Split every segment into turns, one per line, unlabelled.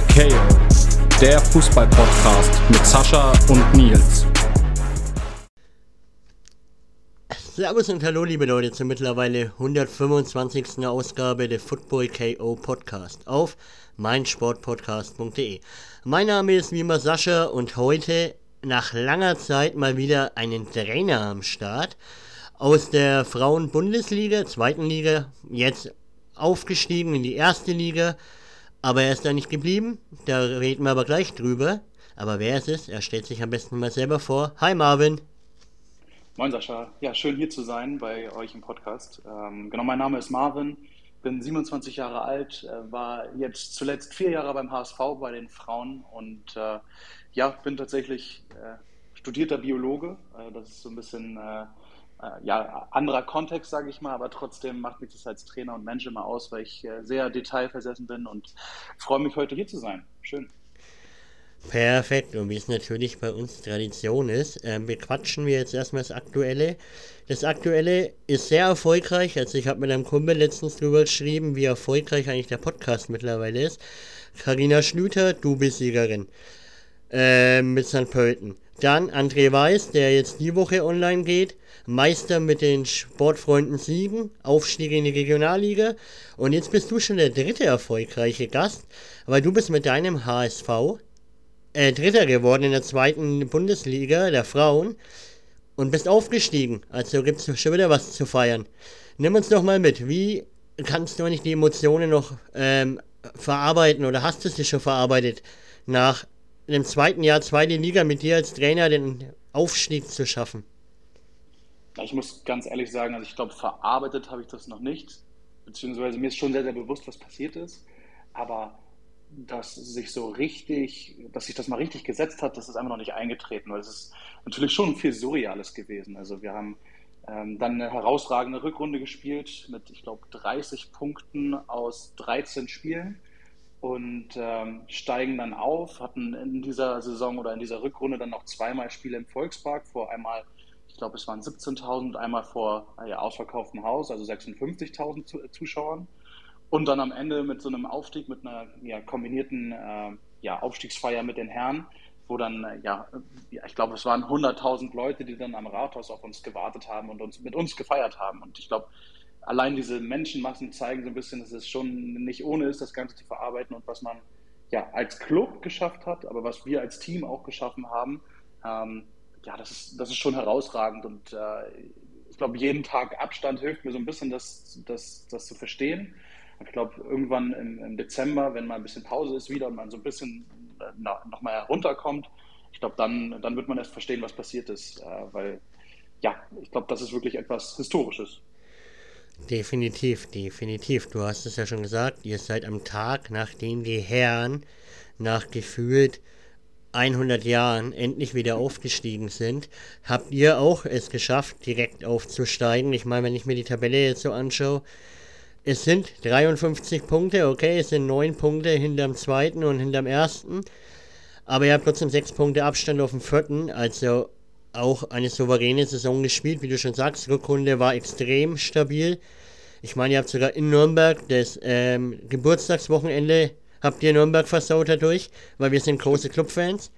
KO, der Fußball-Podcast mit Sascha und Nils.
Servus und hallo liebe Leute zur mittlerweile 125. Ausgabe der Football KO Podcast auf meinsportpodcast.de. Mein Name ist wie immer Sascha und heute nach langer Zeit mal wieder einen Trainer am Start aus der Frauen-Bundesliga, zweiten Liga, jetzt aufgestiegen in die erste Liga, aber er ist da nicht geblieben, da reden wir aber gleich drüber. Aber wer es ist, er stellt sich am besten mal selber vor. Hi Marvin.
Moin Sascha, ja, schön hier zu sein bei euch im Podcast. Mein Name ist Marvin, bin 27 Jahre alt, war jetzt zuletzt 4 Jahre beim HSV bei den Frauen und bin tatsächlich studierter Biologe. Das ist so ein bisschen anderer Kontext, sage ich mal, aber trotzdem macht mich das als Trainer und Mensch immer aus, weil ich sehr detailversessen bin und freue mich heute hier zu sein. Schön.
Perfekt, und wie es natürlich bei uns Tradition ist, bequatschen wir jetzt erstmal das Aktuelle. Das Aktuelle ist sehr erfolgreich, also ich habe mit einem Kumpel letztens drüber geschrieben, wie erfolgreich eigentlich der Podcast mittlerweile ist. Carina Schlüter, du bist Siegerin mit St. Pölten. Dann André Weiß, der jetzt die Woche online geht, Meister mit den Sportfreunden Siegen, Aufstieg in die Regionalliga. Und jetzt bist du schon der dritte erfolgreiche Gast, weil du bist mit deinem HSV Dritter geworden in der zweiten Bundesliga der Frauen und bist aufgestiegen. Also gibt es schon wieder was zu feiern. Nimm uns doch mal mit. Wie kannst du eigentlich die Emotionen noch verarbeiten oder hast du sie schon verarbeitet, nach dem zweiten Jahr zweite Liga mit dir als Trainer den Aufstieg zu schaffen?
Ja, ich muss ganz ehrlich sagen, also ich glaube, verarbeitet habe ich das noch nicht. Beziehungsweise mir ist schon sehr, sehr bewusst, was passiert ist. Aber dass sich das mal richtig gesetzt hat, das ist einfach noch nicht eingetreten, weil es ist natürlich schon viel Surreales gewesen. Also wir haben dann eine herausragende Rückrunde gespielt mit, ich glaube, 30 Punkten aus 13 Spielen und steigen dann auf, hatten in dieser Saison oder in dieser Rückrunde dann noch zweimal Spiele im Volkspark, vor einmal, ich glaube, es waren 17.000, einmal vor ausverkauftem Haus, also 56.000 Zuschauern. Und dann am Ende mit so einem Aufstieg, mit einer kombinierten Aufstiegsfeier mit den Herren, wo dann, ich glaube, es waren 100.000 Leute, die dann am Rathaus auf uns gewartet haben und mit uns gefeiert haben. Und ich glaube, allein diese Menschenmassen zeigen so ein bisschen, dass es schon nicht ohne ist, das Ganze zu verarbeiten und was man als Club geschafft hat, aber was wir als Team auch geschaffen haben, das ist schon herausragend. Und ich glaube, jeden Tag Abstand hilft mir so ein bisschen, das zu verstehen. Ich glaube, irgendwann im Dezember, wenn mal ein bisschen Pause ist wieder und man so ein bisschen nochmal herunterkommt, ich glaube, dann wird man erst verstehen, was passiert ist. Weil, ich glaube, das ist wirklich etwas Historisches.
Definitiv. Du hast es ja schon gesagt, ihr seid am Tag, nachdem die Herren nach gefühlt 100 Jahren endlich wieder aufgestiegen sind, habt ihr auch es geschafft, direkt aufzusteigen. Ich meine, wenn ich mir die Tabelle jetzt so anschaue, es sind 53 Punkte, okay, es sind 9 Punkte hinterm zweiten und hinterm ersten, aber ihr habt trotzdem 6 Punkte Abstand auf dem vierten, also auch eine souveräne Saison gespielt, wie du schon sagst, Rückrunde war extrem stabil. Ich meine, ihr habt sogar in Nürnberg das Geburtstagswochenende, habt ihr Nürnberg versaut dadurch, weil wir sind große Clubfans.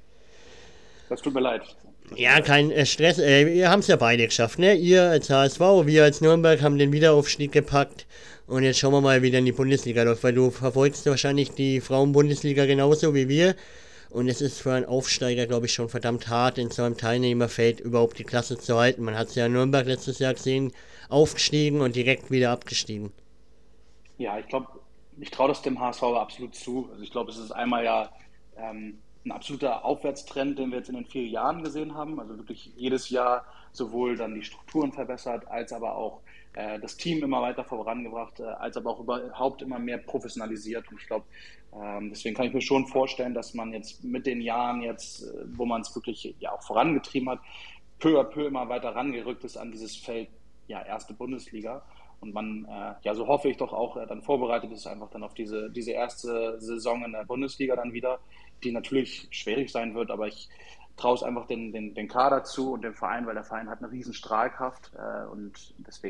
Das tut mir leid.
Ja, kein Stress. Wir haben es ja beide geschafft, ne? Ihr als HSV, wir als Nürnberg haben den Wiederaufstieg gepackt. Und jetzt schauen wir mal, wie dann die Bundesliga läuft, weil du verfolgst wahrscheinlich die Frauen-Bundesliga genauso wie wir. Und es ist für einen Aufsteiger, glaube ich, schon verdammt hart, in so einem Teilnehmerfeld überhaupt die Klasse zu halten. Man hat es ja in Nürnberg letztes Jahr gesehen, aufgestiegen und direkt wieder abgestiegen.
Ja, ich glaube, ich traue das dem HSV absolut zu. Also ich glaube, es ist einmal ein absoluter Aufwärtstrend, den wir jetzt in den 4 Jahren gesehen haben. Also wirklich jedes Jahr sowohl dann die Strukturen verbessert, als aber auch das Team immer weiter vorangebracht, als aber auch überhaupt immer mehr professionalisiert. Und ich glaube, deswegen kann ich mir schon vorstellen, dass man jetzt mit den Jahren wo man es wirklich auch vorangetrieben hat, peu à peu immer weiter rangerückt ist an dieses Feld, erste Bundesliga. Und man, so hoffe ich doch auch, dann vorbereitet ist einfach dann auf diese erste Saison in der Bundesliga dann wieder, die natürlich schwierig sein wird, aber ich traue es einfach den Kader zu und dem Verein, weil der Verein hat eine riesen Strahlkraft und deswegen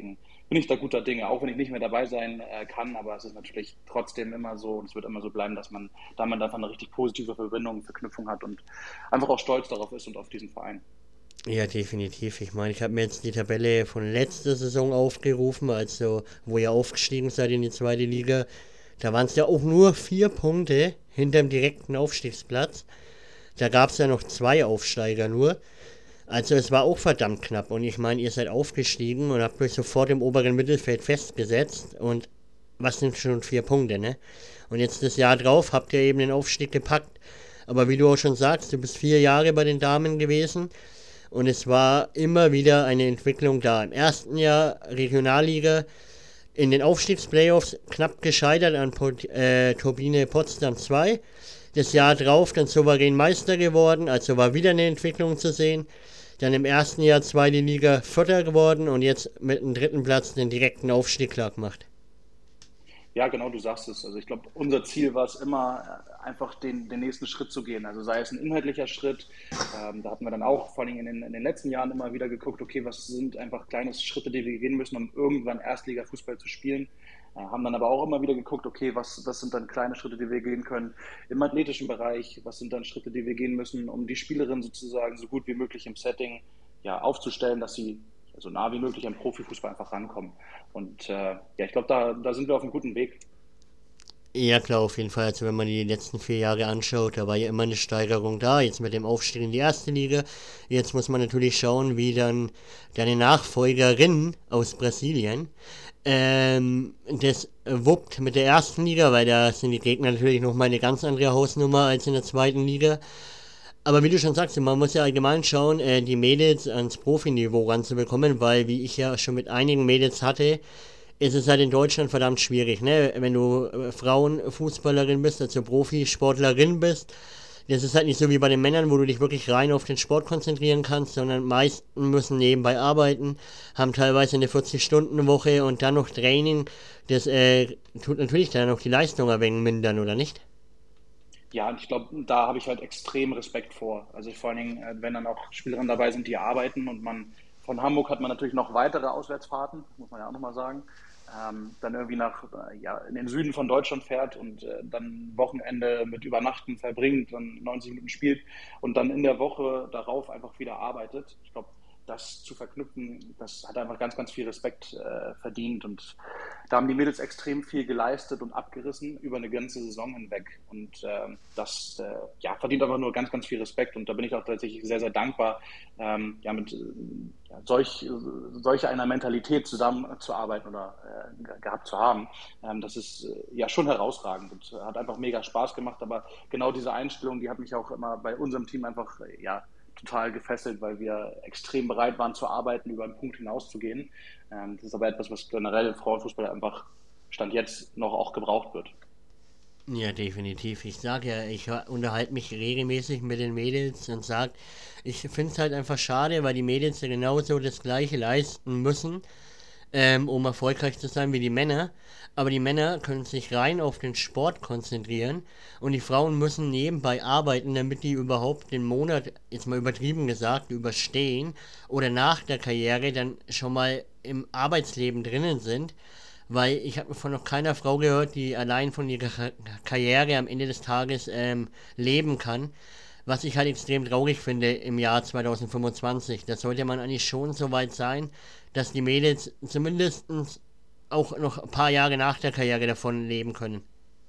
bin ich da guter Dinge, auch wenn ich nicht mehr dabei sein kann, aber es ist natürlich trotzdem immer so und es wird immer so bleiben, dass man damit einfach eine richtig positive Verbindung, Verknüpfung hat und einfach auch stolz darauf ist und auf diesen Verein.
Ja, definitiv. Ich meine, ich habe mir jetzt die Tabelle von letzter Saison aufgerufen, also wo ihr aufgestiegen seid in die zweite Liga. Da waren es ja auch nur 4 Punkte hinterm direkten Aufstiegsplatz. Da gab es ja noch 2 Aufsteiger nur. Also es war auch verdammt knapp. Und ich meine, ihr seid aufgestiegen und habt euch sofort im oberen Mittelfeld festgesetzt. Und was sind schon 4 Punkte, ne? Und jetzt das Jahr drauf habt ihr eben den Aufstieg gepackt. Aber wie du auch schon sagst, du bist 4 Jahre bei den Damen gewesen. Und es war immer wieder eine Entwicklung da. Im ersten Jahr Regionalliga, in den Aufstiegsplayoffs knapp gescheitert an Turbine Potsdam 2. Das Jahr drauf dann souverän Meister geworden, also war wieder eine Entwicklung zu sehen. Dann im ersten Jahr zweite Liga Vierter geworden und jetzt mit dem 3. Platz den direkten Aufstieg klar gemacht.
Ja, genau, du sagst es. Also ich glaube, unser Ziel war es immer, einfach den nächsten Schritt zu gehen. Also sei es ein inhaltlicher Schritt, da hatten wir dann auch vor allem in den letzten Jahren immer wieder geguckt, okay, was sind einfach kleine Schritte, die wir gehen müssen, um irgendwann Erstliga-Fußball zu spielen. Haben dann aber auch immer wieder geguckt, okay, was sind dann kleine Schritte, die wir gehen können im athletischen Bereich, was sind dann Schritte, die wir gehen müssen, um die Spielerin sozusagen so gut wie möglich im Setting ja, aufzustellen, dass sie so nah wie möglich am Profifußball einfach rankommen. Und ja, ich glaube, da sind wir auf einem guten Weg.
Ja klar, auf jeden Fall. Also wenn man die letzten 4 Jahre anschaut, da war ja immer eine Steigerung da. Jetzt mit dem Aufstieg in die erste Liga. Jetzt muss man natürlich schauen, wie dann deine Nachfolgerin aus Brasilien das wuppt mit der ersten Liga, weil da sind die Gegner natürlich nochmal eine ganz andere Hausnummer als in der zweiten Liga. Aber wie du schon sagst, man muss ja allgemein schauen, die Mädels ans Profiniveau ranzubekommen, weil, wie ich ja schon mit einigen Mädels hatte, ist es halt in Deutschland verdammt schwierig, ne? Wenn du Frauenfußballerin bist, also Profisportlerin bist, das ist halt nicht so wie bei den Männern, wo du dich wirklich rein auf den Sport konzentrieren kannst, sondern meisten müssen nebenbei arbeiten, haben teilweise eine 40-Stunden-Woche und dann noch Training. Das tut natürlich dann auch die Leistung ein wenig mindern, oder nicht?
Ja, und ich glaube, da habe ich halt extrem Respekt vor. Also vor allen Dingen, wenn dann auch Spielerinnen dabei sind, die arbeiten und man von Hamburg hat man natürlich noch weitere Auswärtsfahrten, muss man ja auch nochmal sagen. Dann irgendwie ja, in den Süden von Deutschland fährt und dann Wochenende mit Übernachten verbringt, dann 90 Minuten spielt und dann in der Woche darauf einfach wieder arbeitet. Ich glaube, das zu verknüpfen, das hat einfach ganz, ganz viel Respekt verdient. Und da haben die Mädels extrem viel geleistet und abgerissen über eine ganze Saison hinweg. Und das ja, verdient einfach nur ganz, ganz viel Respekt. Und da bin ich auch tatsächlich sehr, sehr dankbar, ja, mit ja, solch einer Mentalität zusammenzuarbeiten oder gehabt zu haben. Das ist ja schon herausragend und hat einfach mega Spaß gemacht. Aber genau diese Einstellung, die hat mich auch immer bei unserem Team einfach ja, total gefesselt, weil wir extrem bereit waren zu arbeiten, über einen Punkt hinauszugehen. Das ist aber etwas, was generell im Frauenfußball einfach Stand jetzt noch auch gebraucht wird.
Ja, definitiv. Ich sage ja, ich unterhalte mich regelmäßig mit den Mädels und sage, ich finde es halt einfach schade, weil die Mädels ja genauso das Gleiche leisten müssen, um erfolgreich zu sein wie die Männer. Aber die Männer können sich rein auf den Sport konzentrieren und die Frauen müssen nebenbei arbeiten, damit die überhaupt den Monat, jetzt mal übertrieben gesagt, überstehen oder nach der Karriere dann schon mal im Arbeitsleben drinnen sind. Weil ich habe von noch keiner Frau gehört, die allein von ihrer Karriere am Ende des Tages leben kann. Was ich halt extrem traurig finde im Jahr 2025. Da sollte man eigentlich schon so weit sein, dass die Mädels zumindest auch noch ein paar Jahre nach der Karriere davon leben können.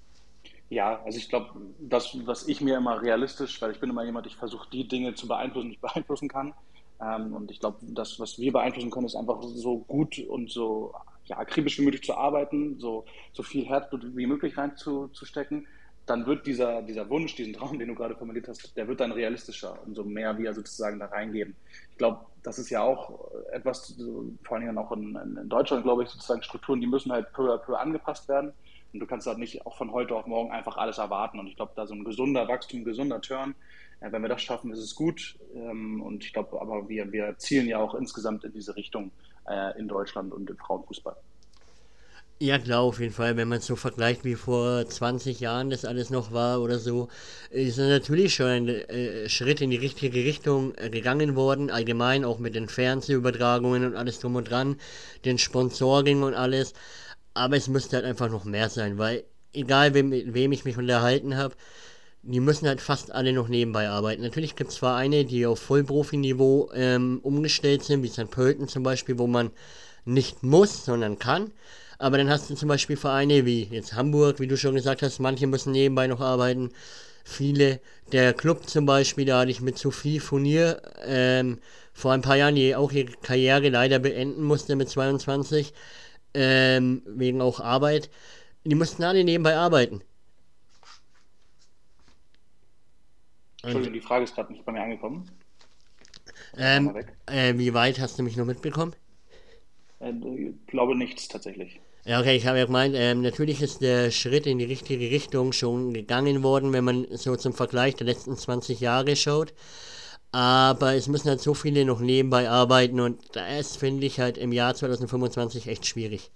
Ja, also ich glaube, das, was ich mir immer realistisch, weil ich bin immer jemand, ich versuche die Dinge zu beeinflussen, die ich beeinflussen kann. Und ich glaube, das, was wir beeinflussen können, ist einfach so gut und so ja, akribisch wie möglich zu arbeiten, so viel Herzblut wie möglich reinzustecken. Dann wird dieser Wunsch, diesen Traum, den du gerade formuliert hast, der wird dann realistischer, umso mehr wir sozusagen da reingeben. Ich glaube, das ist ja auch etwas, so, vor allen Dingen auch in Deutschland, glaube ich, sozusagen Strukturen, die müssen halt peu à peu angepasst werden. Und du kannst halt nicht auch von heute auf morgen einfach alles erwarten. Und ich glaube, da so ein gesunder Wachstum, ein gesunder Turn, wenn wir das schaffen, ist es gut. Und ich glaube, aber wir zielen ja auch insgesamt in diese Richtung in Deutschland und im Frauenfußball.
Ja, klar, auf jeden Fall. Wenn man es so vergleicht, wie vor 20 Jahren das alles noch war oder so, ist es natürlich schon ein Schritt in die richtige Richtung gegangen worden. Allgemein auch mit den Fernsehübertragungen und alles drum und dran, den Sponsoring und alles. Aber es müsste halt einfach noch mehr sein, weil egal mit wem ich mich unterhalten habe, die müssen halt fast alle noch nebenbei arbeiten. Natürlich gibt es Vereine, die auf Vollprofiniveau umgestellt sind, wie St. Pölten zum Beispiel, wo man nicht muss, sondern kann. Aber dann hast du zum Beispiel Vereine wie jetzt Hamburg, wie du schon gesagt hast, manche müssen nebenbei noch arbeiten. Viele, der Club zum Beispiel, da hatte ich mit Sophie Furnier vor ein paar Jahren, die auch ihre Karriere leider beenden musste mit 22, wegen auch Arbeit. Die mussten alle nebenbei arbeiten. Und
Entschuldigung, die Frage ist gerade nicht bei mir angekommen. Ist einmal weg.
wie weit hast du mich noch mitbekommen?
Ich glaube nichts tatsächlich.
Ja, okay, ich habe ja gemeint, natürlich ist der Schritt in die richtige Richtung schon gegangen worden, wenn man so zum Vergleich der letzten 20 Jahre schaut. Aber es müssen halt so viele noch nebenbei arbeiten und das finde ich halt im Jahr 2025 echt schwierig.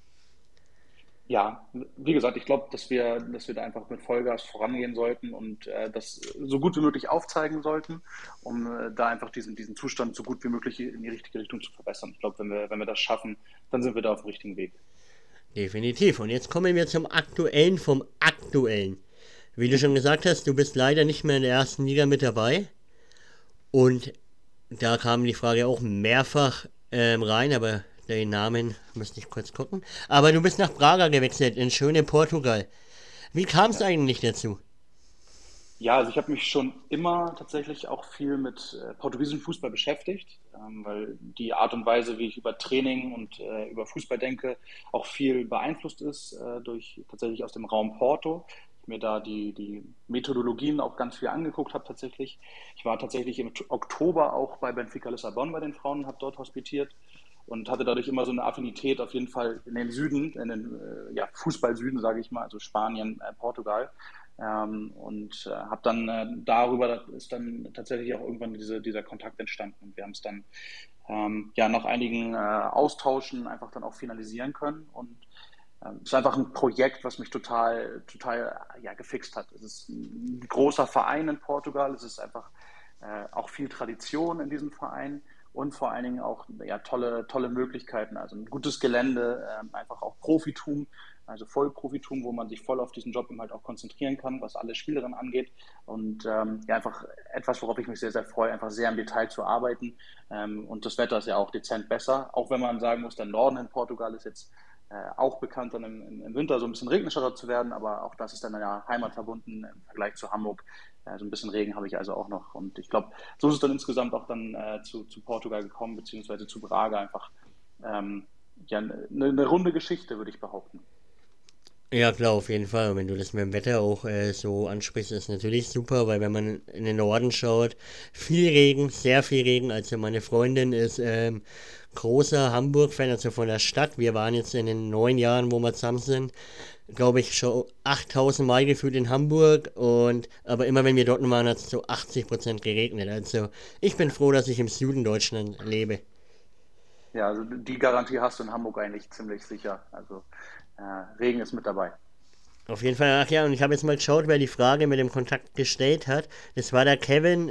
Ja, wie gesagt, ich glaube, dass wir da einfach mit Vollgas vorangehen sollten und das so gut wie möglich aufzeigen sollten, um da einfach diesen Zustand so gut wie möglich in die richtige Richtung zu verbessern. Ich glaube, wenn wir das schaffen, dann sind wir da auf dem richtigen Weg.
Definitiv. Und jetzt kommen wir zum Aktuellen vom Aktuellen. Wie du schon gesagt hast, du bist leider nicht mehr in der ersten Liga mit dabei. Und da kam die Frage auch mehrfach rein, aber den Namen müsste ich kurz gucken. Aber du bist nach Braga gewechselt, in schöne Portugal. Wie kam es
Ja.
eigentlich dazu?
Ja, also ich habe mich schon immer tatsächlich auch viel mit portugiesischem Fußball beschäftigt, weil die Art und Weise, wie ich über Training und über Fußball denke, auch viel beeinflusst ist durch tatsächlich aus dem Raum Porto. Ich mir da die Methodologien auch ganz viel angeguckt habe tatsächlich. Ich war tatsächlich im Oktober auch bei Benfica Lissabon bei den Frauen, habe dort hospitiert und hatte dadurch immer so eine Affinität auf jeden Fall in den Süden, in den ja, Fußball-Süden, sage ich mal, also Spanien, Portugal. Und habe dann darüber ist dann tatsächlich auch irgendwann dieser Kontakt entstanden. Und wir haben es dann ja nach einigen Austauschen einfach dann auch finalisieren können. Und es ist einfach ein Projekt, was mich total ja, gefixt hat. Es ist ein großer Verein in Portugal. Es ist einfach auch viel Tradition in diesem Verein und vor allen Dingen auch ja, tolle Möglichkeiten. Also ein gutes Gelände, einfach auch Profitum, also Vollprofitum, wo man sich voll auf diesen Job eben halt auch konzentrieren kann, was alle Spielerinnen angeht. Und ja, einfach etwas, worauf ich mich sehr, sehr freue, einfach sehr im Detail zu arbeiten. Und das Wetter ist ja auch dezent besser, auch wenn man sagen muss, der Norden in Portugal ist jetzt auch bekannt, dann im Winter so ein bisschen regnischer zu werden, aber auch das ist dann ja heimatverbunden im Vergleich zu Hamburg. So ein bisschen Regen habe ich also auch noch. Und ich glaube, so ist es dann insgesamt auch dann zu Portugal gekommen, beziehungsweise zu Braga einfach. Ja, eine runde Geschichte, würde ich behaupten.
Ja, klar, auf jeden Fall. Und wenn du das mit dem Wetter auch so ansprichst, ist natürlich super, weil wenn man in den Norden schaut, viel Regen, sehr viel Regen. Also meine Freundin ist großer Hamburg-Fan, also von der Stadt. Wir waren jetzt in den 9 Jahren, wo wir zusammen sind, glaube ich, schon 8000 Mal gefühlt in Hamburg. Aber immer wenn wir dort waren, hat es so 80% geregnet. Also ich bin froh, dass ich im Süden Deutschland lebe.
Ja, also die Garantie hast du in Hamburg eigentlich ziemlich sicher. Also Regen ist mit dabei.
Auf jeden Fall, ach ja, und ich habe jetzt mal geschaut, wer die Frage mit dem Kontakt gestellt hat. Das war der Kevin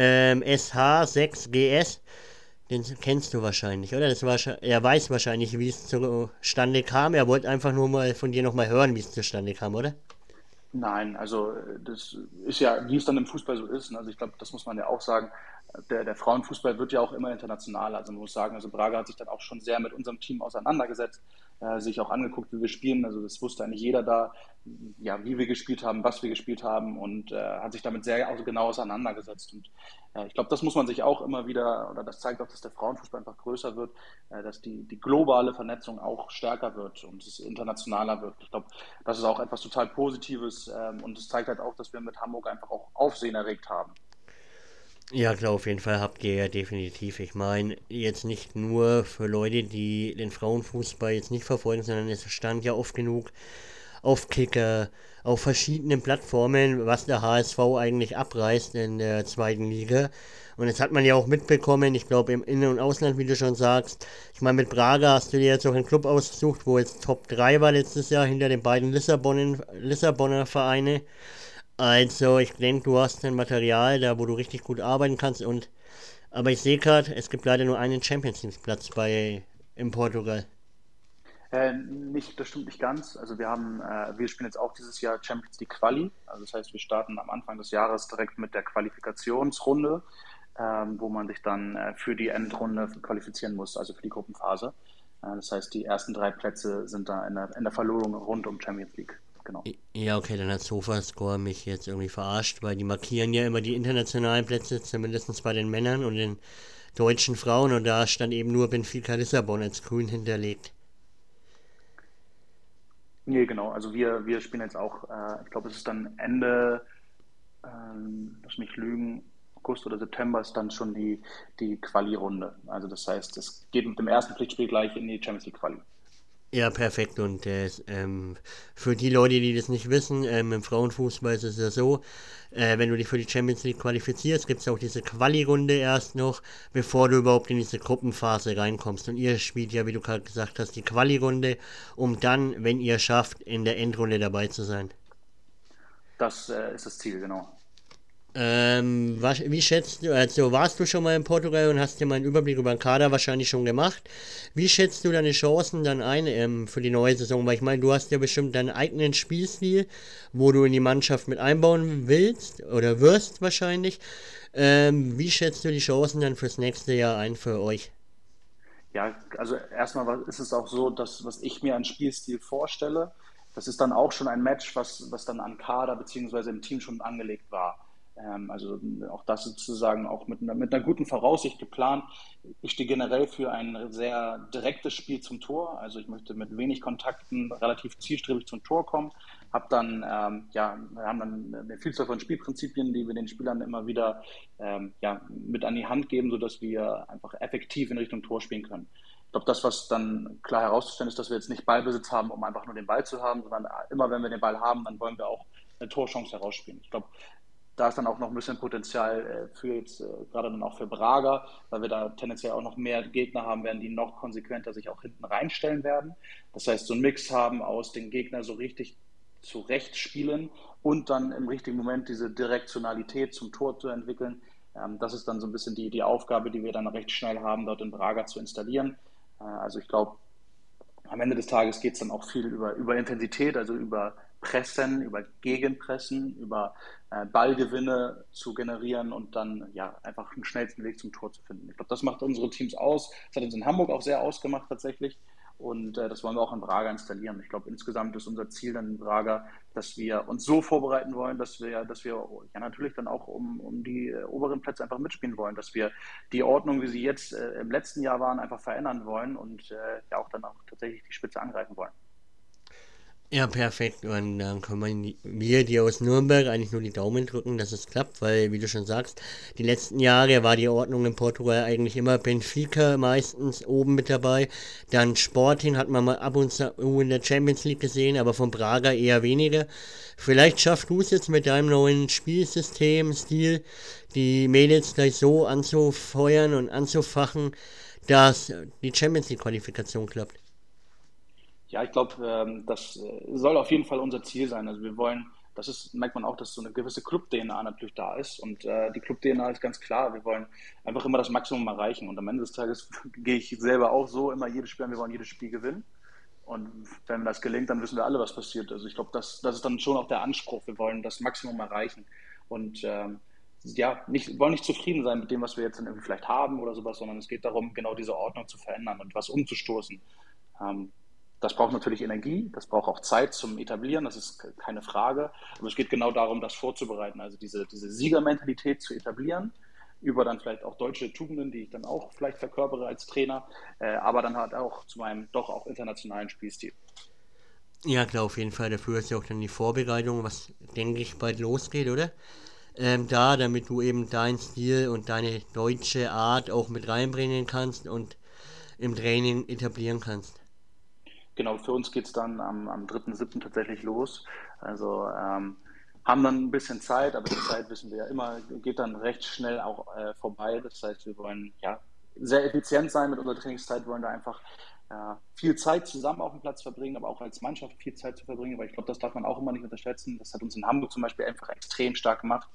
SH6GS. Den kennst du wahrscheinlich, oder? Er weiß wahrscheinlich, wie es zustande kam. Er wollte einfach nur mal von dir nochmal hören, wie es zustande kam, oder?
Nein, also das ist ja, wie es dann im Fußball so ist. Ne? Also ich glaube, das muss man ja auch sagen. Der Frauenfußball wird ja auch immer internationaler. Also man muss sagen, also Braga hat sich dann auch schon sehr mit unserem Team auseinandergesetzt, sich auch angeguckt, wie wir spielen. Also das wusste eigentlich jeder da, ja, wie wir gespielt haben, was wir gespielt haben und hat sich damit sehr genau auseinandergesetzt. Und ich glaube, das muss man sich auch immer wieder, oder das zeigt auch, dass der Frauenfußball einfach größer wird, dass die globale Vernetzung auch stärker wird und es internationaler wird. Ich glaube, das ist auch etwas total Positives und es zeigt halt auch, dass wir mit Hamburg einfach auch Aufsehen erregt haben.
Ja, klar, auf jeden Fall habt ihr ja definitiv. Ich meine, jetzt nicht nur für Leute, die den Frauenfußball jetzt nicht verfolgen, sondern es stand ja oft genug auf Kicker, auf verschiedenen Plattformen, was der HSV eigentlich abreißt in der zweiten Liga. Und das hat man ja auch mitbekommen, ich glaube im In- und Ausland, wie du schon sagst. Ich meine, mit Braga hast du dir jetzt auch einen Club ausgesucht, wo jetzt Top 3 war letztes Jahr hinter den beiden Lissabonner Vereine. Also ich denke, du hast ein Material da, wo du richtig gut arbeiten kannst. Aber ich sehe gerade, es gibt leider nur einen Champions League Platz in Portugal.
Nicht, das stimmt nicht ganz. Also wir spielen jetzt auch dieses Jahr Champions League Quali. Also das heißt, wir starten am Anfang des Jahres direkt mit der Qualifikationsrunde, wo man sich dann für die Endrunde qualifizieren muss, also für die Gruppenphase. Das heißt, die ersten drei Plätze sind da in der Verlosung rund um Champions League. Genau.
Ja, okay, dann hat Sofascore mich jetzt irgendwie verarscht, weil die markieren ja immer die internationalen Plätze, zumindest bei den Männern und den deutschen Frauen, und da stand eben nur Benfica Lissabon als grün hinterlegt.
Nee, genau. Also wir spielen jetzt auch, ich glaube, es ist dann Ende, lass mich lügen, August oder September ist dann schon die Quali-Runde. Also das heißt, es geht mit dem ersten Pflichtspiel gleich in die Champions League Quali.
Ja, perfekt. Und für die Leute, die das nicht wissen, im Frauenfußball ist es ja so, wenn du dich für die Champions League qualifizierst, gibt es auch diese Quali-Runde erst noch, bevor du überhaupt in diese Gruppenphase reinkommst. Und ihr spielt ja, wie du gerade gesagt hast, die Quali-Runde, um dann, wenn ihr schafft, in der Endrunde dabei zu sein.
Das ist das Ziel, genau.
Wie schätzt du, also warst du schon mal in Portugal und hast dir mal einen Überblick über den Kader wahrscheinlich schon gemacht. Wie schätzt du deine Chancen dann ein für die neue Saison? Weil ich meine, du hast ja bestimmt deinen eigenen Spielstil, wo du in die Mannschaft mit einbauen willst oder wirst wahrscheinlich. Wie schätzt du die Chancen dann fürs nächste Jahr ein für euch?
Ja, also erstmal ist es auch so, dass was ich mir an Spielstil vorstelle, das ist dann auch schon ein Match, was dann an Kader beziehungsweise im Team schon angelegt war. Also auch das sozusagen auch mit einer guten Voraussicht geplant. Ich stehe generell für ein sehr direktes Spiel zum Tor. Also ich möchte mit wenig Kontakten relativ zielstrebig zum Tor kommen. Wir haben dann eine Vielzahl von Spielprinzipien, die wir den Spielern immer wieder mit an die Hand geben, sodass wir einfach effektiv in Richtung Tor spielen können. Ich glaube, das, was dann klar herauszustellen ist, dass wir jetzt nicht Ballbesitz haben, um einfach nur den Ball zu haben, sondern immer, wenn wir den Ball haben, dann wollen wir auch eine Torchance herausspielen. Ich glaube, da ist dann auch noch ein bisschen Potenzial für jetzt, gerade dann auch für Braga, weil wir da tendenziell auch noch mehr Gegner haben werden, die noch konsequenter sich auch hinten reinstellen werden. Das heißt, so einen Mix haben aus den Gegner so richtig zurechtspielen und dann im richtigen Moment diese Direktionalität zum Tor zu entwickeln. Das ist dann so ein bisschen die Aufgabe, die wir dann recht schnell haben, dort in Braga zu installieren. Also ich glaube, am Ende des Tages geht es dann auch viel über Intensität, also über Pressen, über Gegenpressen, über Ballgewinne zu generieren und dann ja einfach den schnellsten Weg zum Tor zu finden. Ich glaube, das macht unsere Teams aus. Das hat uns in Hamburg auch sehr ausgemacht tatsächlich. Und das wollen wir auch in Braga installieren. Ich glaube, insgesamt ist unser Ziel dann in Braga, dass wir uns so vorbereiten wollen, dass wir ja natürlich dann auch um die oberen Plätze einfach mitspielen wollen, dass wir die Ordnung, wie sie jetzt im letzten Jahr waren, einfach verändern wollen und ja auch dann auch tatsächlich die Spitze angreifen wollen.
Ja, perfekt. Und dann können wir dir aus Nürnberg eigentlich nur die Daumen drücken, dass es klappt, weil, wie du schon sagst, die letzten Jahre war die Ordnung in Portugal eigentlich immer Benfica meistens oben mit dabei. Dann Sporting hat man mal ab und zu in der Champions League gesehen, aber von Braga eher weniger. Vielleicht schaffst du es jetzt mit deinem neuen Spielsystem, Stil, die Mädels gleich so anzufeuern und anzufachen, dass die Champions League Qualifikation klappt.
Ja, ich glaube, das soll auf jeden Fall unser Ziel sein. Also wir wollen, merkt man auch, dass so eine gewisse Club-DNA natürlich da ist. Und die Club-DNA ist ganz klar. Wir wollen einfach immer das Maximum erreichen. Und am Ende des Tages gehe ich selber auch so immer jedes Spiel an. Wir wollen jedes Spiel gewinnen. Und wenn das gelingt, dann wissen wir alle, was passiert. Also ich glaube, das ist dann schon auch der Anspruch. Wir wollen das Maximum erreichen. Und wollen nicht zufrieden sein mit dem, was wir jetzt dann irgendwie vielleicht haben oder sowas, sondern es geht darum, genau diese Ordnung zu verändern und was umzustoßen. Das braucht natürlich Energie, das braucht auch Zeit zum Etablieren, das ist keine Frage. Aber es geht genau darum, das vorzubereiten, also diese Siegermentalität zu etablieren, über dann vielleicht auch deutsche Tugenden, die ich dann auch vielleicht verkörpere als Trainer, aber dann halt auch zu meinem doch auch internationalen Spielstil.
Ja, klar, auf jeden Fall. Dafür ist ja auch dann die Vorbereitung, was, denke ich, bald losgeht, oder? Damit du eben deinen Stil und deine deutsche Art auch mit reinbringen kannst und im Training etablieren kannst.
Genau, für uns geht's dann am 3.7. tatsächlich los. Also haben dann ein bisschen Zeit, aber die Zeit wissen wir ja immer, geht dann recht schnell auch vorbei. Das heißt, wir wollen ja sehr effizient sein mit unserer Trainingszeit, wollen da einfach viel Zeit zusammen auf dem Platz verbringen, aber auch als Mannschaft viel Zeit zu verbringen, weil ich glaube, das darf man auch immer nicht unterschätzen. Das hat uns in Hamburg zum Beispiel einfach extrem stark gemacht.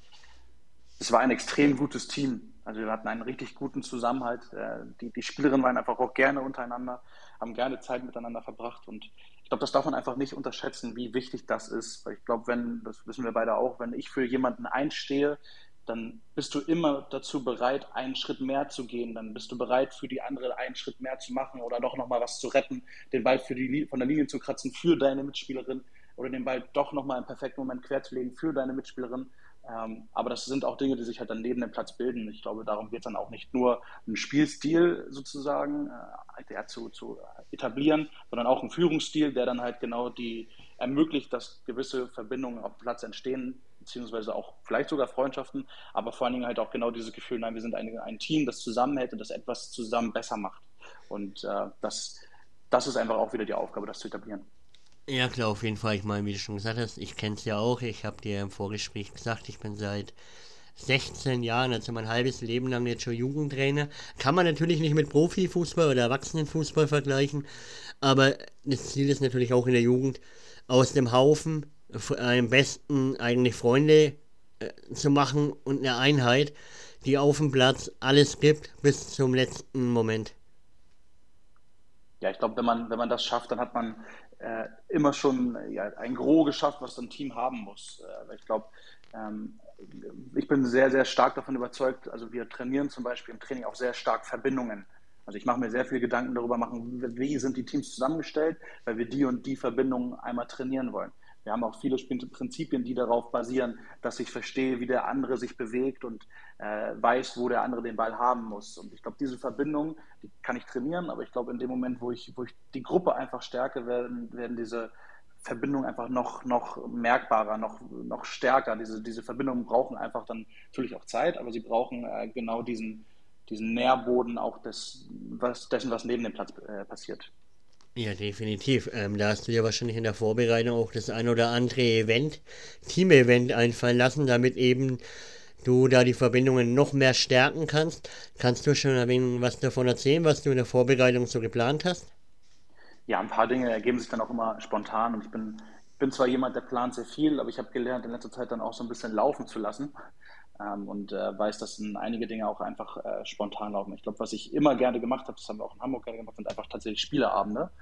Es war ein extrem gutes Team. Also wir hatten einen richtig guten Zusammenhalt. Die Spielerinnen waren einfach auch gerne untereinander, haben gerne Zeit miteinander verbracht. Und ich glaube, das darf man einfach nicht unterschätzen, wie wichtig das ist. Weil ich glaube, das wissen wir beide auch, wenn ich für jemanden einstehe, dann bist du immer dazu bereit, einen Schritt mehr zu gehen. Dann bist du bereit, für die andere einen Schritt mehr zu machen oder doch nochmal was zu retten, den Ball von der Linie zu kratzen für deine Mitspielerin oder den Ball doch nochmal im perfekten Moment querzulegen für deine Mitspielerin. Aber das sind auch Dinge, die sich halt dann neben dem Platz bilden. Ich glaube, darum geht es dann auch nicht nur, einen Spielstil sozusagen zu etablieren, sondern auch einen Führungsstil, der dann halt genau die ermöglicht, dass gewisse Verbindungen auf dem Platz entstehen, beziehungsweise auch vielleicht sogar Freundschaften, aber vor allen Dingen halt auch genau dieses Gefühl, nein, wir sind ein Team, das zusammenhält und das etwas zusammen besser macht. Und das ist einfach auch wieder die Aufgabe, das zu etablieren.
Ja, klar, auf jeden Fall. Ich meine, wie du schon gesagt hast, ich kenne es ja auch. Ich habe dir im Vorgespräch gesagt, ich bin seit 16 Jahren, also mein halbes Leben lang jetzt schon Jugendtrainer. Kann man natürlich nicht mit Profifußball oder Erwachsenenfußball vergleichen, aber das Ziel ist natürlich auch in der Jugend, aus dem Haufen am besten eigentlich Freunde zu machen und eine Einheit, die auf dem Platz alles gibt bis zum letzten Moment.
Ja, ich glaube, wenn man das schafft, dann hat man immer schon ja, ein Gros geschafft, was so ein Team haben muss. Ich glaube, ähm, ich bin sehr, sehr stark davon überzeugt, also wir trainieren zum Beispiel im Training auch sehr stark Verbindungen. Also ich mache mir sehr viele Gedanken darüber machen, wie sind die Teams zusammengestellt, weil wir die und die Verbindungen einmal trainieren wollen. Wir haben auch viele Prinzipien, die darauf basieren, dass ich verstehe, wie der andere sich bewegt und weiß, wo der andere den Ball haben muss. Und ich glaube, diese Verbindung, die kann ich trainieren, aber ich glaube, in dem Moment, wo ich die Gruppe einfach stärke, werden diese Verbindungen einfach noch merkbarer, noch stärker. Diese Verbindungen brauchen einfach dann natürlich auch Zeit, aber sie brauchen genau diesen Nährboden auch dessen, was neben dem Platz passiert.
Ja, definitiv. Da hast du dir wahrscheinlich in der Vorbereitung auch das ein oder andere Team-Event einfallen lassen, damit eben du da die Verbindungen noch mehr stärken kannst. Kannst du schon ein wenig was davon erzählen, was du in der Vorbereitung so geplant hast?
Ja, ein paar Dinge ergeben sich dann auch immer spontan und ich bin zwar jemand, der plant sehr viel, aber ich habe gelernt, in letzter Zeit dann auch so ein bisschen laufen zu lassen und weiß, dass einige Dinge auch einfach spontan laufen. Ich glaube, was ich immer gerne gemacht habe, das haben wir auch in Hamburg gerne gemacht, sind einfach tatsächlich Spieleabende,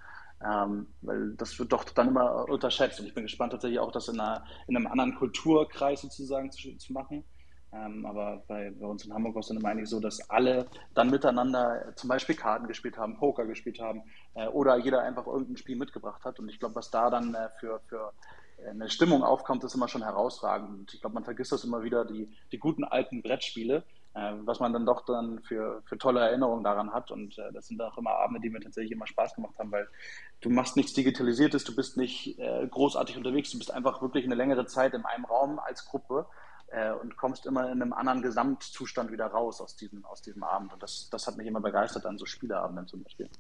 weil das wird doch dann immer unterschätzt und ich bin gespannt tatsächlich auch, das in einem anderen Kulturkreis sozusagen zu machen. Aber bei uns in Hamburg war es dann immer eigentlich so, dass alle dann miteinander zum Beispiel Karten gespielt haben, Poker gespielt haben oder jeder einfach irgendein Spiel mitgebracht hat. Und ich glaube, was da dann für eine Stimmung aufkommt, ist immer schon herausragend. Und ich glaube, man vergisst das immer wieder, die guten alten Brettspiele, was man dann doch dann für tolle Erinnerungen daran hat. Und das sind auch immer Abende, die mir tatsächlich immer Spaß gemacht haben, weil du machst nichts Digitalisiertes, du bist nicht großartig unterwegs, du bist einfach wirklich eine längere Zeit in einem Raum als Gruppe und kommst immer in einem anderen Gesamtzustand wieder raus aus diesem Abend. Und das hat mich immer begeistert an so Spieleabenden zum Beispiel.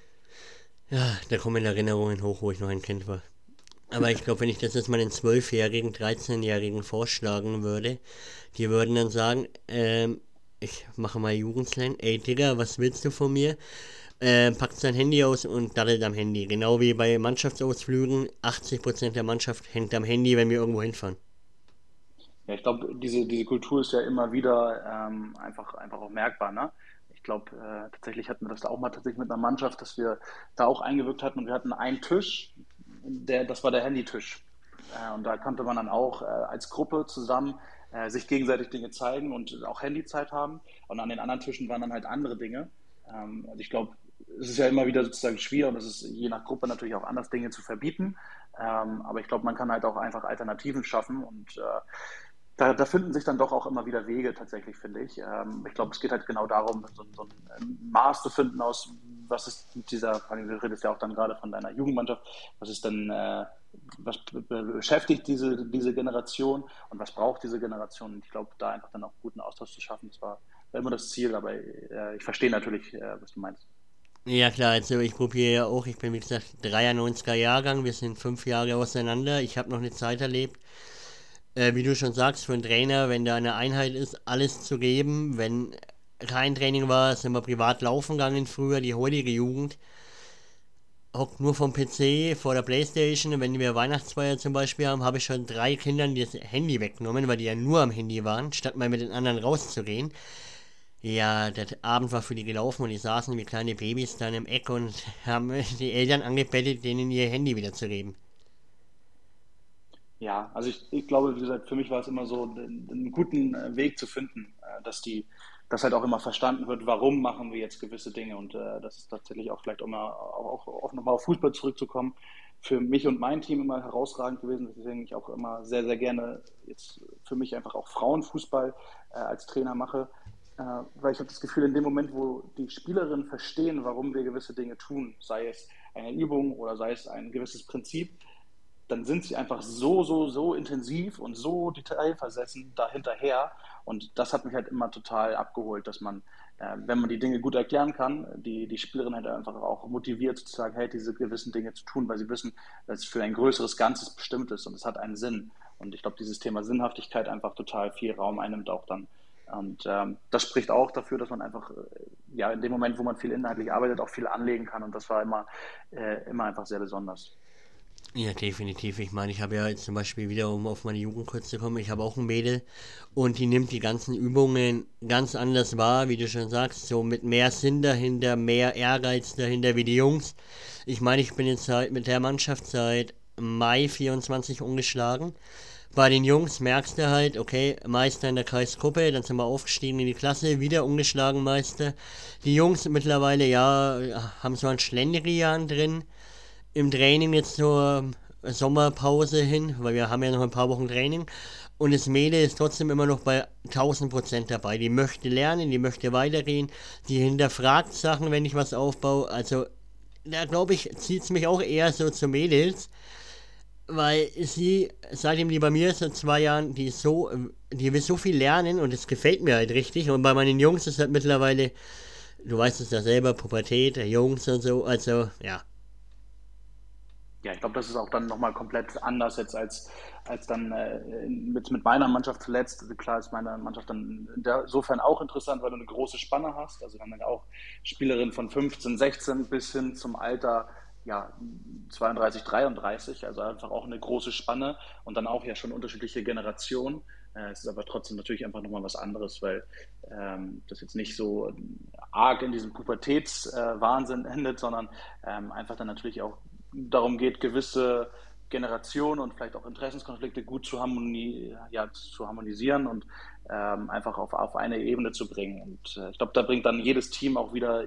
Ja, da kommen Erinnerungen hoch, wo ich noch ein Kind war. Aber ich glaube, wenn ich das jetzt meinen 12-Jährigen, 13-Jährigen vorschlagen würde, die würden dann sagen, ich mache mal Jugendslang, ey Digga, was willst du von mir? Packt sein Handy aus und daddelt am Handy. Genau wie bei Mannschaftsausflügen, 80% der Mannschaft hängt am Handy, wenn wir irgendwo hinfahren.
Ja, ich glaube, diese Kultur ist ja immer wieder einfach auch merkbar. Ne? Ich glaube, tatsächlich hatten wir das da auch mal tatsächlich mit einer Mannschaft, dass wir da auch eingewirkt hatten und wir hatten einen Tisch, das war der Handytisch. Und da konnte man dann auch als Gruppe zusammen sich gegenseitig Dinge zeigen und auch Handyzeit haben. Und an den anderen Tischen waren dann halt andere Dinge. Also ich glaube, es ist ja immer wieder sozusagen schwer und es ist je nach Gruppe natürlich auch anders, Dinge zu verbieten. Aber ich glaube, man kann halt auch einfach Alternativen schaffen und da finden sich dann doch auch immer wieder Wege tatsächlich, finde ich. Ich glaube, es geht halt genau darum, so ein Maß zu finden aus, was ist mit dieser, du redest ja auch dann gerade von deiner Jugendmannschaft, was ist denn, was beschäftigt diese Generation und was braucht diese Generation? Und ich glaube, da einfach dann auch guten Austausch zu schaffen, war immer das Ziel, aber ich verstehe natürlich, was du meinst.
Ja klar, also ich probiere ja auch, ich bin wie gesagt 93er Jahrgang, wir sind 5 Jahre auseinander, ich habe noch eine Zeit erlebt, wie du schon sagst, für einen Trainer, wenn da eine Einheit ist, alles zu geben, wenn kein Training war, sind wir privat laufen gegangen früher, die heutige Jugend hockt nur vom PC vor der Playstation und wenn wir Weihnachtsfeier zum Beispiel haben, habe ich schon 3 Kindern das Handy weggenommen, weil die ja nur am Handy waren, statt mal mit den anderen rauszugehen. Ja, der Abend war für die gelaufen und die saßen wie kleine Babys dann im Eck und haben die Eltern angebettelt, denen ihr Handy wieder zu geben.
Ja, also ich glaube, wie gesagt, für mich war es immer so, einen guten Weg zu finden, dass halt auch immer verstanden wird, warum machen wir jetzt gewisse Dinge und das ist tatsächlich auch vielleicht auch nochmal auf Fußball zurückzukommen, für mich und mein Team immer herausragend gewesen, deswegen ich auch immer sehr, sehr gerne jetzt für mich einfach auch Frauenfußball als Trainer mache, weil ich habe das Gefühl, in dem Moment, wo die Spielerinnen verstehen, warum wir gewisse Dinge tun, sei es eine Übung oder sei es ein gewisses Prinzip, dann sind sie einfach so intensiv und so detailversessen dahinterher. Und das hat mich halt immer total abgeholt, dass man, wenn man die Dinge gut erklären kann, die Spielerin halt einfach auch motiviert zu sagen, hey, diese gewissen Dinge zu tun, weil sie wissen, dass es für ein größeres Ganzes bestimmt ist und es hat einen Sinn. Und ich glaube, dieses Thema Sinnhaftigkeit einfach total viel Raum einnimmt auch dann. Und das spricht auch dafür, dass man einfach, ja, in dem Moment, wo man viel inhaltlich arbeitet, auch viel anlegen kann. Und das war immer einfach sehr besonders.
Ja, definitiv. Ich meine, ich habe ja jetzt zum Beispiel wieder, um auf meine Jugend kurz zu kommen, ich habe auch ein Mädel und die nimmt die ganzen Übungen ganz anders wahr, wie du schon sagst, so mit mehr Sinn dahinter, mehr Ehrgeiz dahinter wie die Jungs. Ich meine, ich bin jetzt halt mit der Mannschaft seit Mai 24 ungeschlagen. Bei den Jungs merkst du halt, okay, Meister in der Kreisgruppe, dann sind wir aufgestiegen in die Klasse, wieder ungeschlagen Meister. Die Jungs mittlerweile, ja, haben so ein Schlendrian drin im Training jetzt zur Sommerpause hin, weil wir haben ja noch ein paar Wochen Training. Und das Mädel ist trotzdem immer noch bei 1000% dabei. Die möchte lernen, die möchte weitergehen, die hinterfragt Sachen, wenn ich was aufbaue. Also da glaube ich, zieht es mich auch eher so zu Mädels, weil sie, seitdem die bei mir ist, seit 2 Jahren, die will so viel lernen und es gefällt mir halt richtig. Und bei meinen Jungs ist halt mittlerweile, du weißt es ja selber, Pubertät, der Jungs und so, also ja.
Ja, ich glaube, das ist auch dann nochmal komplett anders jetzt als dann mit meiner Mannschaft zuletzt. Klar ist meine Mannschaft dann insofern auch interessant, weil du eine große Spanne hast. Also dann auch Spielerinnen von 15, 16 bis hin zum Alter ja, 32, 33. Also einfach auch eine große Spanne und dann auch ja schon unterschiedliche Generationen. Es ist aber trotzdem natürlich einfach nochmal was anderes, weil das jetzt nicht so arg in diesem Pubertätswahnsinn endet, sondern einfach dann natürlich auch darum geht, gewisse Generationen und vielleicht auch Interessenskonflikte gut zu harmonisieren und einfach auf eine Ebene zu bringen. Und ich glaube, da bringt dann jedes Team auch wieder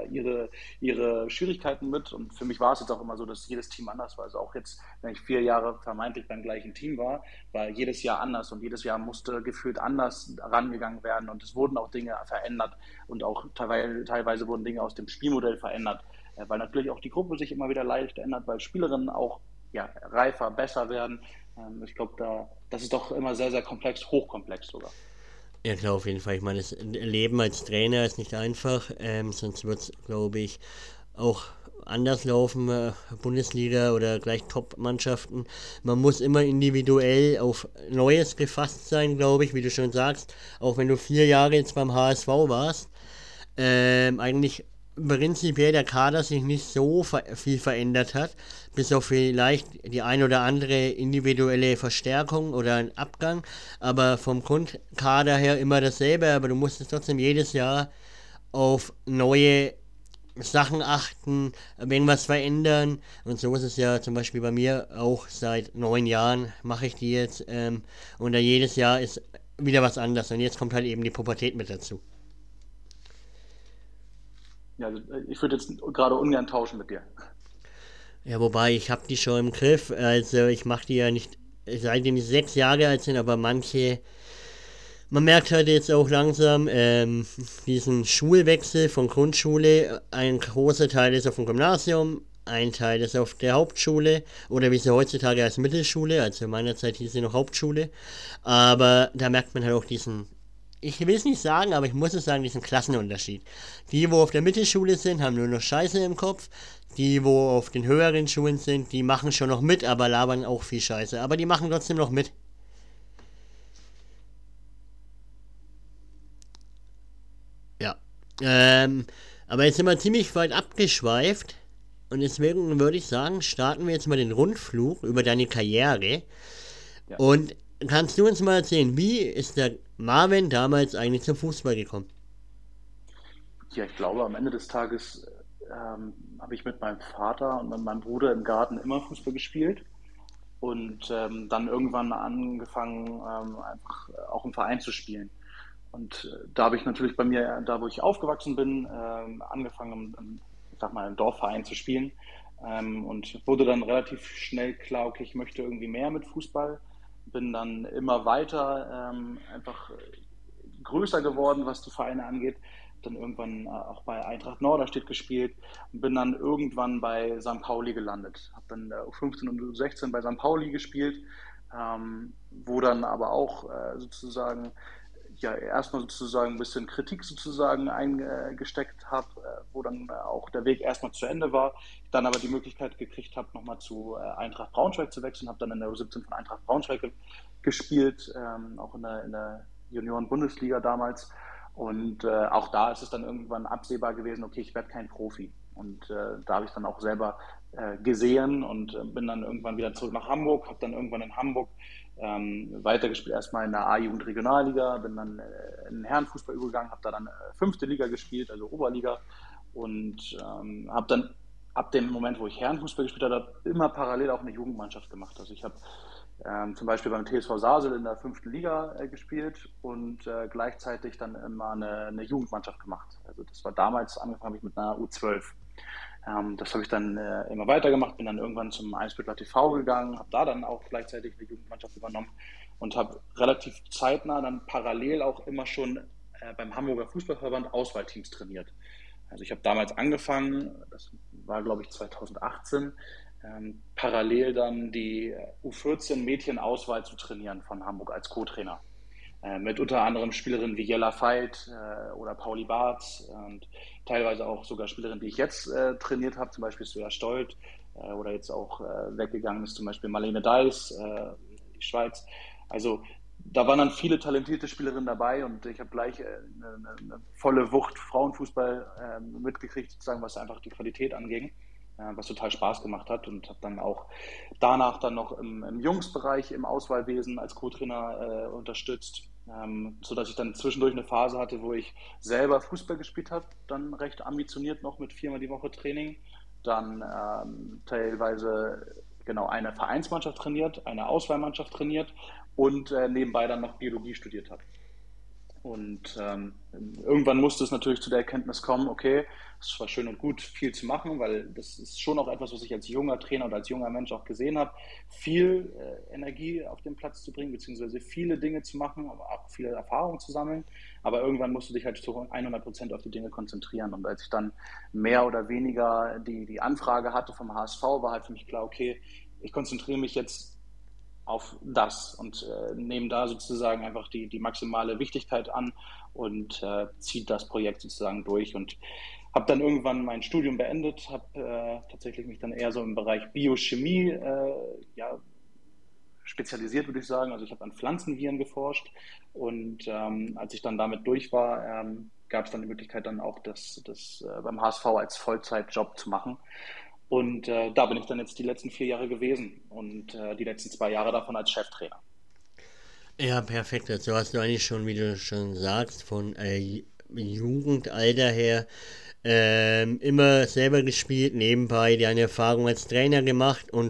ihre Schwierigkeiten mit. Und für mich war es jetzt auch immer so, dass jedes Team anders war. Also auch jetzt, wenn ich 4 Jahre vermeintlich beim gleichen Team war jedes Jahr anders und jedes Jahr musste gefühlt anders rangegangen werden. Und es wurden auch Dinge verändert und auch teilweise wurden Dinge aus dem Spielmodell verändert, weil natürlich auch die Gruppe sich immer wieder leicht ändert, weil Spielerinnen auch ja, reifer, besser werden. Ich glaube, das ist doch immer sehr, sehr komplex, hochkomplex sogar.
Ja klar, auf jeden Fall. Ich meine, das Leben als Trainer ist nicht einfach, sonst wird es, glaube ich, auch anders laufen, Bundesliga oder gleich Top-Mannschaften. Man muss immer individuell auf Neues gefasst sein, glaube ich, wie du schon sagst. Auch wenn du 4 Jahre jetzt beim HSV warst, eigentlich prinzipiell der Kader sich nicht so viel verändert hat, bis auf vielleicht die ein oder andere individuelle Verstärkung oder ein Abgang, aber vom Grundkader her immer dasselbe, aber du musst es trotzdem jedes Jahr auf neue Sachen achten, irgendwas verändern und so ist es ja zum Beispiel bei mir auch seit 9 Jahren mache ich die jetzt und da jedes Jahr ist wieder was anderes und jetzt kommt halt eben die Pubertät mit dazu.
Ja, also ich würde jetzt gerade ungern tauschen mit dir.
Ja, wobei, ich habe die schon im Griff. Also ich mache die ja nicht, seitdem die 6 Jahre alt sind, aber manche, man merkt halt jetzt auch langsam diesen Schulwechsel von Grundschule. Ein großer Teil ist auf dem Gymnasium, ein Teil ist auf der Hauptschule oder wie sie heutzutage als Mittelschule, also in meiner Zeit hieß sie noch Hauptschule. Aber da merkt man halt auch diesen ich will es nicht sagen, aber ich muss es sagen, diesen Klassenunterschied. Die, wo auf der Mittelschule sind, haben nur noch Scheiße im Kopf. Die, wo auf den höheren Schulen sind, die machen schon noch mit, aber labern auch viel Scheiße. Aber die machen trotzdem noch mit. Ja. Aber jetzt sind wir ziemlich weit abgeschweift. Und deswegen würde ich sagen, starten wir jetzt mal den Rundflug über deine Karriere.
Ja.
Und kannst du uns mal erzählen, wie ist der Marvin damals eigentlich zum Fußball gekommen?
Ja, ich glaube, am Ende des Tages habe ich mit meinem Vater und mit meinem Bruder im Garten immer Fußball gespielt und dann irgendwann angefangen, einfach auch im Verein zu spielen. Und da habe ich natürlich bei mir, da wo ich aufgewachsen bin, angefangen, ich sag mal, im Dorfverein zu spielen. Und wurde dann relativ schnell klar, okay, ich möchte irgendwie mehr mit Fußball. Bin dann immer weiter einfach größer geworden, was die Vereine angeht. Dann irgendwann auch bei Eintracht Norderstedt gespielt und bin dann irgendwann bei St. Pauli gelandet. Habe dann U15 und U16 bei St. Pauli gespielt, wo dann aber auch sozusagen ja erstmal sozusagen ein bisschen Kritik sozusagen eingesteckt habe, wo dann auch der Weg erstmal zu Ende war. Ich dann aber die Möglichkeit gekriegt habe, nochmal zu Eintracht Braunschweig zu wechseln, habe dann in der U17 von Eintracht Braunschweig gespielt, auch in der Junioren-Bundesliga damals. Und auch da ist es dann irgendwann absehbar gewesen, okay, ich werde kein Profi. Und da habe ich dann auch selber gesehen und bin dann irgendwann wieder zurück nach Hamburg, habe dann irgendwann in Hamburg weitergespielt, erstmal in der A-Jugend-Regionalliga, bin dann in den Herrenfußball übergegangen, habe da dann fünfte Liga gespielt, also Oberliga und habe dann ab dem Moment, wo ich Herrenfußball gespielt habe, immer parallel auch eine Jugendmannschaft gemacht. Also ich habe zum Beispiel beim TSV Sasel in der fünften Liga gespielt und gleichzeitig dann immer eine Jugendmannschaft gemacht. Also das war damals, angefangen habe ich mit einer U12. Das habe ich dann immer weitergemacht, bin dann irgendwann zum Eisbüttler TV gegangen, habe da dann auch gleichzeitig eine Jugendmannschaft übernommen und habe relativ zeitnah dann parallel auch immer schon beim Hamburger Fußballverband Auswahlteams trainiert. Also ich habe damals angefangen, das war glaube ich 2018, parallel dann die U14 Mädchenauswahl zu trainieren von Hamburg als Co-Trainer. Mit unter anderem Spielerinnen wie Jella Veit oder Pauli Barth und teilweise auch sogar Spielerinnen, die ich jetzt trainiert habe, zum Beispiel Svea Stolt oder jetzt auch weggegangen ist zum Beispiel Marlene Deiss, die Schweiz. Also da waren dann viele talentierte Spielerinnen dabei und ich habe gleich eine volle Wucht Frauenfußball mitgekriegt, sozusagen, was einfach die Qualität anging, was total Spaß gemacht hat und habe dann auch danach dann noch im Jungsbereich im Auswahlwesen als Co-Trainer unterstützt, sodass ich dann zwischendurch eine Phase hatte, wo ich selber Fußball gespielt habe, dann recht ambitioniert noch mit 4-mal die Woche Training, dann teilweise genau eine Vereinsmannschaft trainiert, eine Auswahlmannschaft trainiert und nebenbei dann noch Biologie studiert habe. Und irgendwann musste es natürlich zu der Erkenntnis kommen, okay, es war schön und gut, viel zu machen, weil das ist schon auch etwas, was ich als junger Trainer und als junger Mensch auch gesehen habe, viel Energie auf den Platz zu bringen, beziehungsweise viele Dinge zu machen, aber auch viele Erfahrungen zu sammeln. Aber irgendwann musst du dich halt zu 100% auf die Dinge konzentrieren. Und als ich dann mehr oder weniger die Anfrage hatte vom HSV, war halt für mich klar, okay, ich konzentriere mich jetzt auf das und nehmen da sozusagen einfach die maximale Wichtigkeit an und zieht das Projekt sozusagen durch und habe dann irgendwann mein Studium beendet, habe tatsächlich mich dann eher so im Bereich Biochemie ja, spezialisiert, würde ich sagen. Also ich habe an Pflanzenviren geforscht und als ich dann damit durch war, gab es dann die Möglichkeit dann auch das beim HSV als Vollzeitjob zu machen. Und da bin ich dann jetzt die letzten 4 Jahre gewesen und die letzten 2 Jahre davon als Cheftrainer.
Ja, perfekt. Also hast du eigentlich schon, wie du schon sagst, von Jugendalter her immer selber gespielt, nebenbei deine Erfahrung als Trainer gemacht und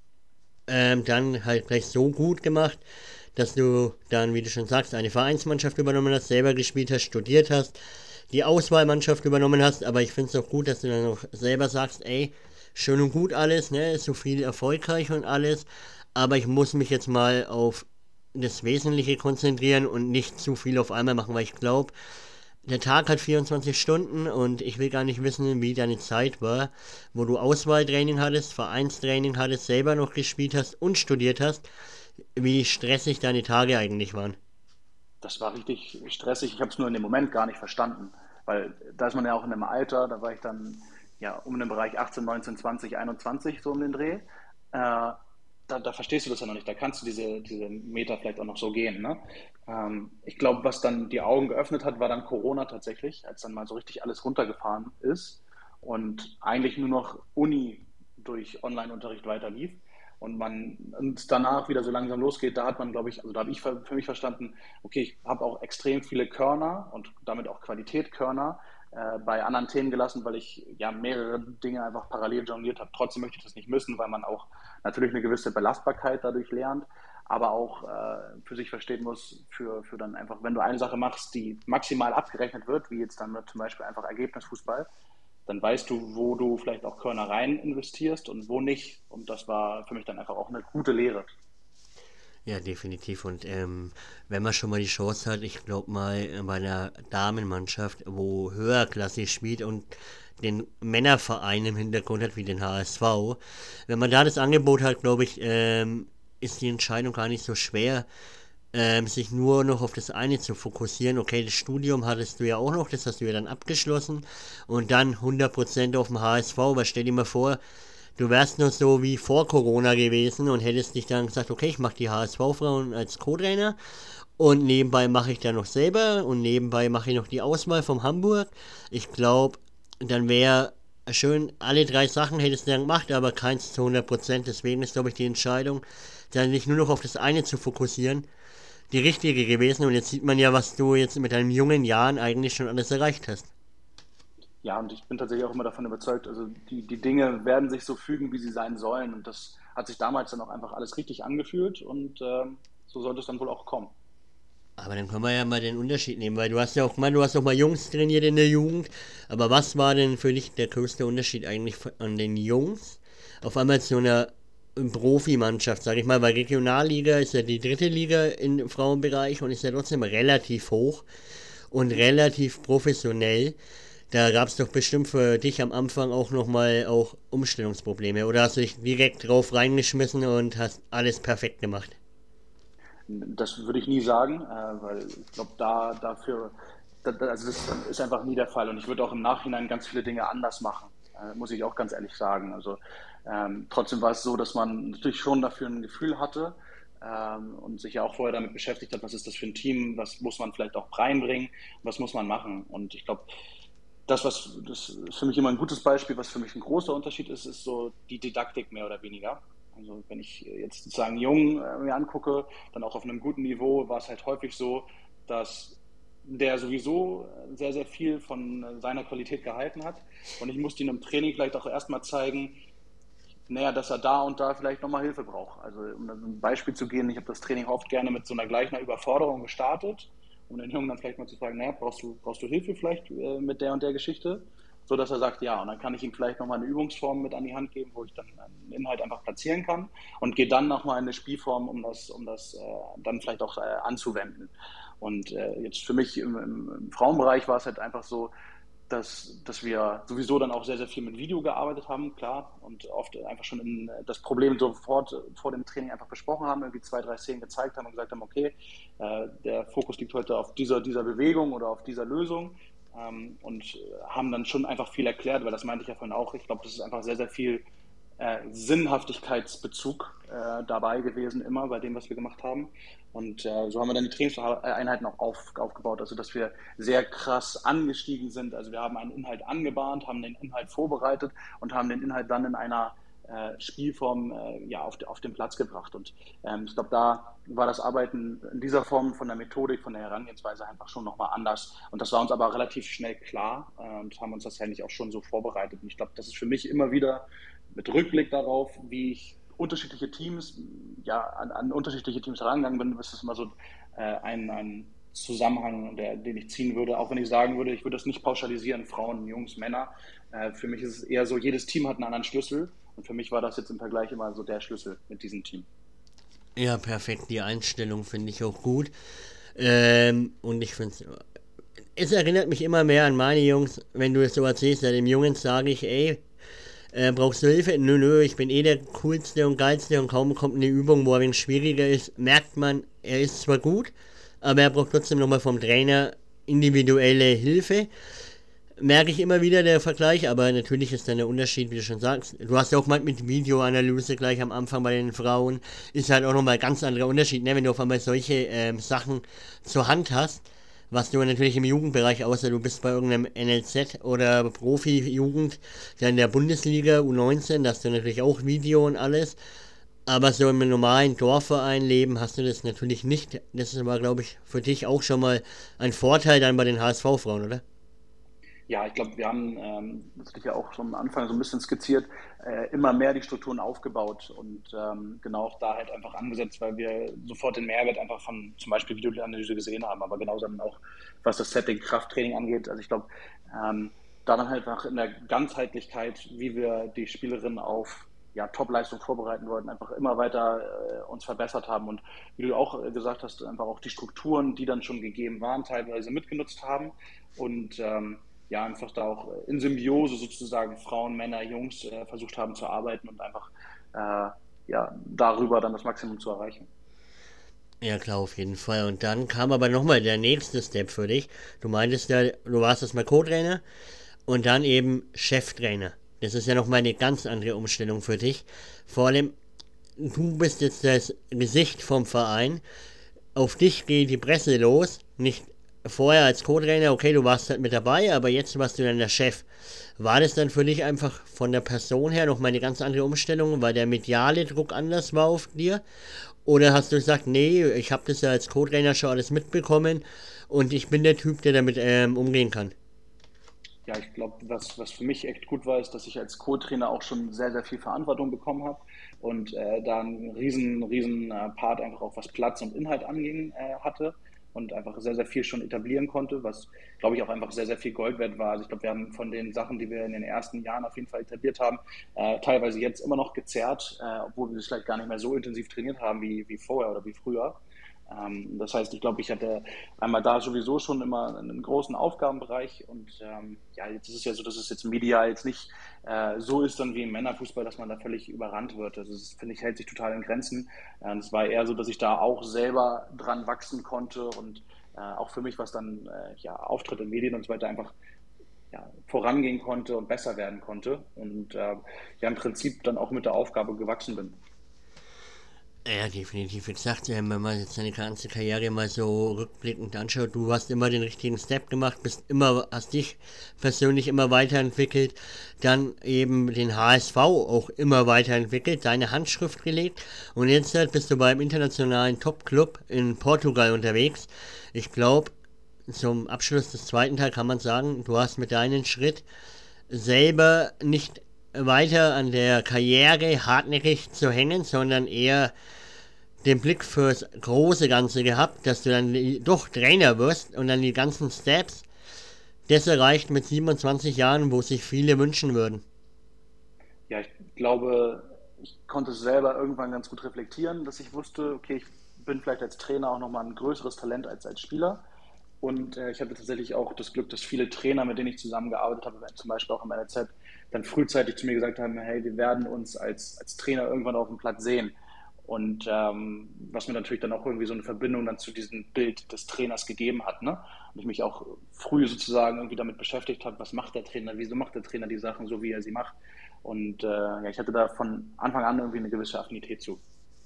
dann halt gleich so gut gemacht, dass du dann, wie du schon sagst, eine Vereinsmannschaft übernommen hast, selber gespielt hast, studiert hast, die Auswahlmannschaft übernommen hast, aber ich finde es auch gut, dass du dann auch selber sagst, ey, schön und gut alles, ne, ist so viel erfolgreich und alles, aber ich muss mich jetzt mal auf das Wesentliche konzentrieren und nicht zu viel auf einmal machen, weil ich glaube, der Tag hat 24 Stunden und ich will gar nicht wissen, wie deine Zeit war, wo du Auswahltraining hattest, Vereinstraining hattest, selber noch gespielt hast und studiert hast, wie stressig deine Tage eigentlich waren.
Das war richtig stressig. Ich habe es nur in dem Moment gar nicht verstanden, weil da ist man ja auch in einem Alter, da war ich dann ja um den Bereich 18, 19, 20, 21 so um den Dreh. Da verstehst du das ja noch nicht. Da kannst du diese Meter vielleicht auch noch so gehen. Ne? Ich glaube, was dann die Augen geöffnet hat, war dann Corona tatsächlich, als dann mal so richtig alles runtergefahren ist und eigentlich nur noch Uni durch Online-Unterricht weiter lief und man und danach wieder so langsam losgeht, da hat man, glaube ich, also da habe ich für mich verstanden, okay, ich habe auch extrem viele Körner und damit auch Qualität-Körner bei anderen Themen gelassen, weil ich ja mehrere Dinge einfach parallel jongliert habe. Trotzdem möchte ich das nicht müssen, weil man auch natürlich eine gewisse Belastbarkeit dadurch lernt, aber auch für sich verstehen muss, für dann einfach, wenn du eine Sache machst, die maximal abgerechnet wird, wie jetzt dann zum Beispiel einfach Ergebnisfußball, dann weißt du, wo du vielleicht auch Körner rein investierst und wo nicht. Und das war für mich dann einfach auch eine gute Lehre.
Ja, definitiv. Und wenn man schon mal die Chance hat, ich glaube mal bei einer Damenmannschaft, wo höherklassig spielt und den Männerverein im Hintergrund hat, wie den HSV, wenn man da das Angebot hat, glaube ich, ist die Entscheidung gar nicht so schwer, sich nur noch auf das eine zu fokussieren. Okay, das Studium hattest du ja auch noch, das hast du ja dann abgeschlossen und dann 100% auf dem HSV, aber stell dir mal vor, du wärst noch so wie vor Corona gewesen und hättest dich dann gesagt, okay, ich mache die HSV-Frauen als Co-Trainer und nebenbei mache ich dann noch selber und nebenbei mache ich noch die Auswahl vom Hamburg. Ich glaube, dann wäre schön, alle drei Sachen hättest du dann gemacht, aber keins zu 100%. Deswegen ist, glaube ich, die Entscheidung, dann sich nur noch auf das eine zu fokussieren, die richtige gewesen. Und jetzt sieht man ja, was du jetzt mit deinen jungen Jahren eigentlich schon alles erreicht hast.
Ja, und ich bin tatsächlich auch immer davon überzeugt, also die Dinge werden sich so fügen, wie sie sein sollen. Und das hat sich damals dann auch einfach alles richtig angefühlt und so sollte es dann wohl auch kommen.
Aber dann können wir ja mal den Unterschied nehmen, weil du hast ja auch mal, du hast auch mal Jungs trainiert in der Jugend. Aber was war denn für dich der größte Unterschied eigentlich an den Jungs auf einmal zu einer Profimannschaft, sage ich mal, weil Regionalliga ist ja die dritte Liga im Frauenbereich und ist ja trotzdem relativ hoch und relativ professionell. Da gab es doch bestimmt für dich am Anfang auch nochmal auch Umstellungsprobleme. Oder hast du dich direkt drauf reingeschmissen und hast alles perfekt gemacht?
Das würde ich nie sagen, weil ich glaube, also das ist einfach nie der Fall. Und ich würde auch im Nachhinein ganz viele Dinge anders machen, muss ich auch ganz ehrlich sagen. Also trotzdem war es so, dass man natürlich schon dafür ein Gefühl hatte und sich ja auch vorher damit beschäftigt hat, was ist das für ein Team, was muss man vielleicht auch reinbringen, was muss man machen. Und ich glaube, das ist für mich immer ein gutes Beispiel, was für mich ein großer Unterschied ist, ist so die Didaktik mehr oder weniger. Also wenn ich jetzt sozusagen Jung mir angucke, dann auch auf einem guten Niveau, war es halt häufig so, dass der sowieso sehr, sehr viel von seiner Qualität gehalten hat. Und ich musste ihm im Training vielleicht auch erstmal zeigen, naja, dass er da und da vielleicht nochmal Hilfe braucht. Also um ein Beispiel zu gehen, ich habe das Training oft gerne mit so einer gleichen Überforderung gestartet, um den Jungen dann vielleicht mal zu fragen, naja, brauchst du Hilfe vielleicht mit der und der Geschichte? So dass er sagt, ja, und dann kann ich ihm vielleicht nochmal eine Übungsform mit an die Hand geben, wo ich dann einen Inhalt einfach platzieren kann und gehe dann nochmal in eine Spielform, um das dann vielleicht auch anzuwenden. Und jetzt für mich im Frauenbereich war es halt einfach so, dass wir sowieso dann auch sehr, sehr viel mit Video gearbeitet haben, klar, und oft einfach schon das Problem sofort vor dem Training einfach besprochen haben, irgendwie zwei, drei Szenen gezeigt haben und gesagt haben, okay, der Fokus liegt heute auf dieser Bewegung oder auf dieser Lösung und haben dann schon einfach viel erklärt, weil das meinte ich ja vorhin auch, ich glaube, das ist einfach sehr, sehr viel Sinnhaftigkeitsbezug dabei gewesen, immer bei dem, was wir gemacht haben. Und so haben wir dann die Trainingseinheiten auch aufgebaut, also dass wir sehr krass angestiegen sind. Also wir haben einen Inhalt angebahnt, haben den Inhalt vorbereitet und haben den Inhalt dann in einer Spielform ja, auf den Platz gebracht. Und ich glaube, da war das Arbeiten in dieser Form von der Methodik, von der Herangehensweise einfach schon nochmal anders. Und das war uns aber relativ schnell klar und haben uns das eigentlich auch schon so vorbereitet. Und ich glaube, das ist für mich immer wieder mit Rückblick darauf, wie ich unterschiedliche Teams, ja, an unterschiedliche Teams herangegangen bin, ist das immer so ein Zusammenhang, den ich ziehen würde, auch wenn ich sagen würde, ich würde das nicht pauschalisieren, Frauen, Jungs, Männer. Für mich ist es eher so, jedes Team hat einen anderen Schlüssel und für mich war das jetzt im Vergleich immer so der Schlüssel mit diesem Team.
Ja, perfekt. Die Einstellung finde ich auch gut. Und ich finde es erinnert mich immer mehr an meine Jungs, wenn du es so erzählst, ja, dem Jungen sage ich, ey, brauchst du Hilfe? Nö, ich bin eh der coolste und geilste und kaum kommt eine Übung, wo er ein wenig schwieriger ist, merkt man, er ist zwar gut, aber er braucht trotzdem nochmal vom Trainer individuelle Hilfe. Merke ich immer wieder der Vergleich, aber natürlich ist dann der Unterschied, wie du schon sagst. Du hast ja auch mal mit Videoanalyse gleich am Anfang bei den Frauen, ist halt auch nochmal ein ganz anderer Unterschied, ne? Wenn du auf einmal solche Sachen zur Hand hast, was du natürlich im Jugendbereich, außer du bist bei irgendeinem NLZ oder Profi-Jugend, dann in der Bundesliga U19, da hast du natürlich auch Video und alles. Aber so im normalen Dorfverein leben hast du das natürlich nicht. Das ist aber, glaube ich, für dich auch schon mal ein Vorteil dann bei den HSV-Frauen, oder?
Ja, ich glaube, wir haben, das hatte ich ja auch schon am Anfang so ein bisschen skizziert, immer mehr die Strukturen aufgebaut und genau auch da halt einfach angesetzt, weil wir sofort den Mehrwert einfach von zum Beispiel Videoanalyse gesehen haben, aber genauso dann auch, was das Setting Krafttraining angeht. Also ich glaube, da dann halt einfach in der Ganzheitlichkeit, wie wir die Spielerinnen auf ja, Top-Leistung vorbereiten wollten, einfach immer weiter uns verbessert haben und wie du auch gesagt hast, einfach auch die Strukturen, die dann schon gegeben waren, teilweise mitgenutzt haben und ja, einfach da auch in Symbiose sozusagen Frauen, Männer, Jungs versucht haben zu arbeiten und einfach ja, darüber dann das Maximum zu erreichen.
Ja, klar, auf jeden Fall. Und dann kam aber nochmal der nächste Step für dich. Du meintest ja, du warst erstmal Co-Trainer und dann eben Cheftrainer. Das ist ja nochmal eine ganz andere Umstellung für dich. Vor allem, du bist jetzt das Gesicht vom Verein. Auf dich geht die Presse los. Nicht vorher als Co-Trainer, okay, du warst halt mit dabei, aber jetzt warst du dann der Chef. War das dann für dich einfach von der Person her nochmal eine ganz andere Umstellung, weil der mediale Druck anders war auf dir? Oder hast du gesagt, nee, ich habe das ja als Co-Trainer schon alles mitbekommen und ich bin der Typ, der damit umgehen kann?
Ja, ich glaube, was für mich echt gut war, ist, dass ich als Co-Trainer auch schon sehr, sehr viel Verantwortung bekommen habe und da einen riesen Part einfach auch was Platz und Inhalt anging hatte und einfach sehr, sehr viel schon etablieren konnte, was, glaube ich, auch einfach sehr, sehr viel Gold wert war. Also ich glaube, wir haben von den Sachen, die wir in den ersten Jahren auf jeden Fall etabliert haben, teilweise jetzt immer noch gezerrt, obwohl wir es vielleicht gar nicht mehr so intensiv trainiert haben wie vorher oder wie früher. Das heißt, ich glaube, ich hatte einmal da sowieso schon immer einen großen Aufgabenbereich und ja, jetzt ist es ja so, dass es jetzt medial jetzt nicht so ist dann wie im Männerfußball, dass man da völlig überrannt wird. Also das finde ich hält sich total in Grenzen. Es war eher so, dass ich da auch selber dran wachsen konnte und auch für mich, was dann ja, Auftritt in Medien und so weiter einfach ja, vorangehen konnte und besser werden konnte und ja im Prinzip dann auch mit der Aufgabe gewachsen bin.
Ja, definitiv. Wie gesagt, wenn man jetzt deine ganze Karriere mal so rückblickend anschaut, du hast immer den richtigen Step gemacht, hast dich persönlich immer weiterentwickelt, dann eben den HSV auch immer weiterentwickelt, deine Handschrift gelegt und jetzt halt bist du beim internationalen Top-Club in Portugal unterwegs. Ich glaube, zum Abschluss des zweiten Teils kann man sagen, du hast mit deinem Schritt selber nicht weiter an der Karriere hartnäckig zu hängen, sondern eher den Blick fürs große Ganze gehabt, dass du dann doch Trainer wirst und dann die ganzen Steps, das erreicht mit 27 Jahren, wo sich viele wünschen würden.
Ja, ich glaube, ich konnte es selber irgendwann ganz gut reflektieren, dass ich wusste, okay, ich bin vielleicht als Trainer auch nochmal ein größeres Talent als Spieler. Und ich hatte tatsächlich auch das Glück, dass viele Trainer, mit denen ich zusammengearbeitet habe, zum Beispiel auch im NLZ, dann frühzeitig zu mir gesagt haben, hey, wir werden uns als Trainer irgendwann auf dem Platz sehen. Und was mir natürlich dann auch irgendwie so eine Verbindung dann zu diesem Bild des Trainers gegeben hat. Ne? Und ich mich auch früh sozusagen irgendwie damit beschäftigt habe, was macht der Trainer, wieso macht der Trainer die Sachen so, wie er sie macht. Und ja, ich hatte da von Anfang an irgendwie eine gewisse Affinität zu.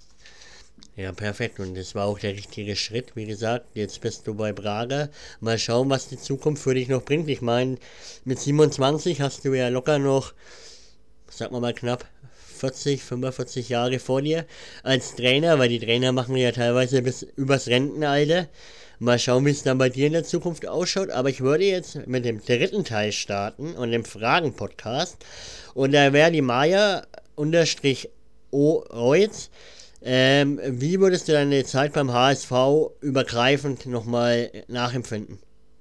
Ja, perfekt. Und das war auch der richtige Schritt. Wie gesagt, jetzt bist du bei Braga. Mal schauen, was die Zukunft für dich noch bringt. Ich meine, mit 27 hast du ja locker noch, sagen wir mal, knapp 40, 45 Jahre vor dir als Trainer, weil die Trainer machen ja teilweise bis übers Rentenalter. Mal schauen, wie es dann bei dir in der Zukunft ausschaut. Aber ich würde jetzt mit dem dritten Teil starten und dem Fragen-Podcast. Und da wäre die Maya unterstrich O Reutz. Wie würdest du deine Zeit beim HSV übergreifend nochmal nachempfinden?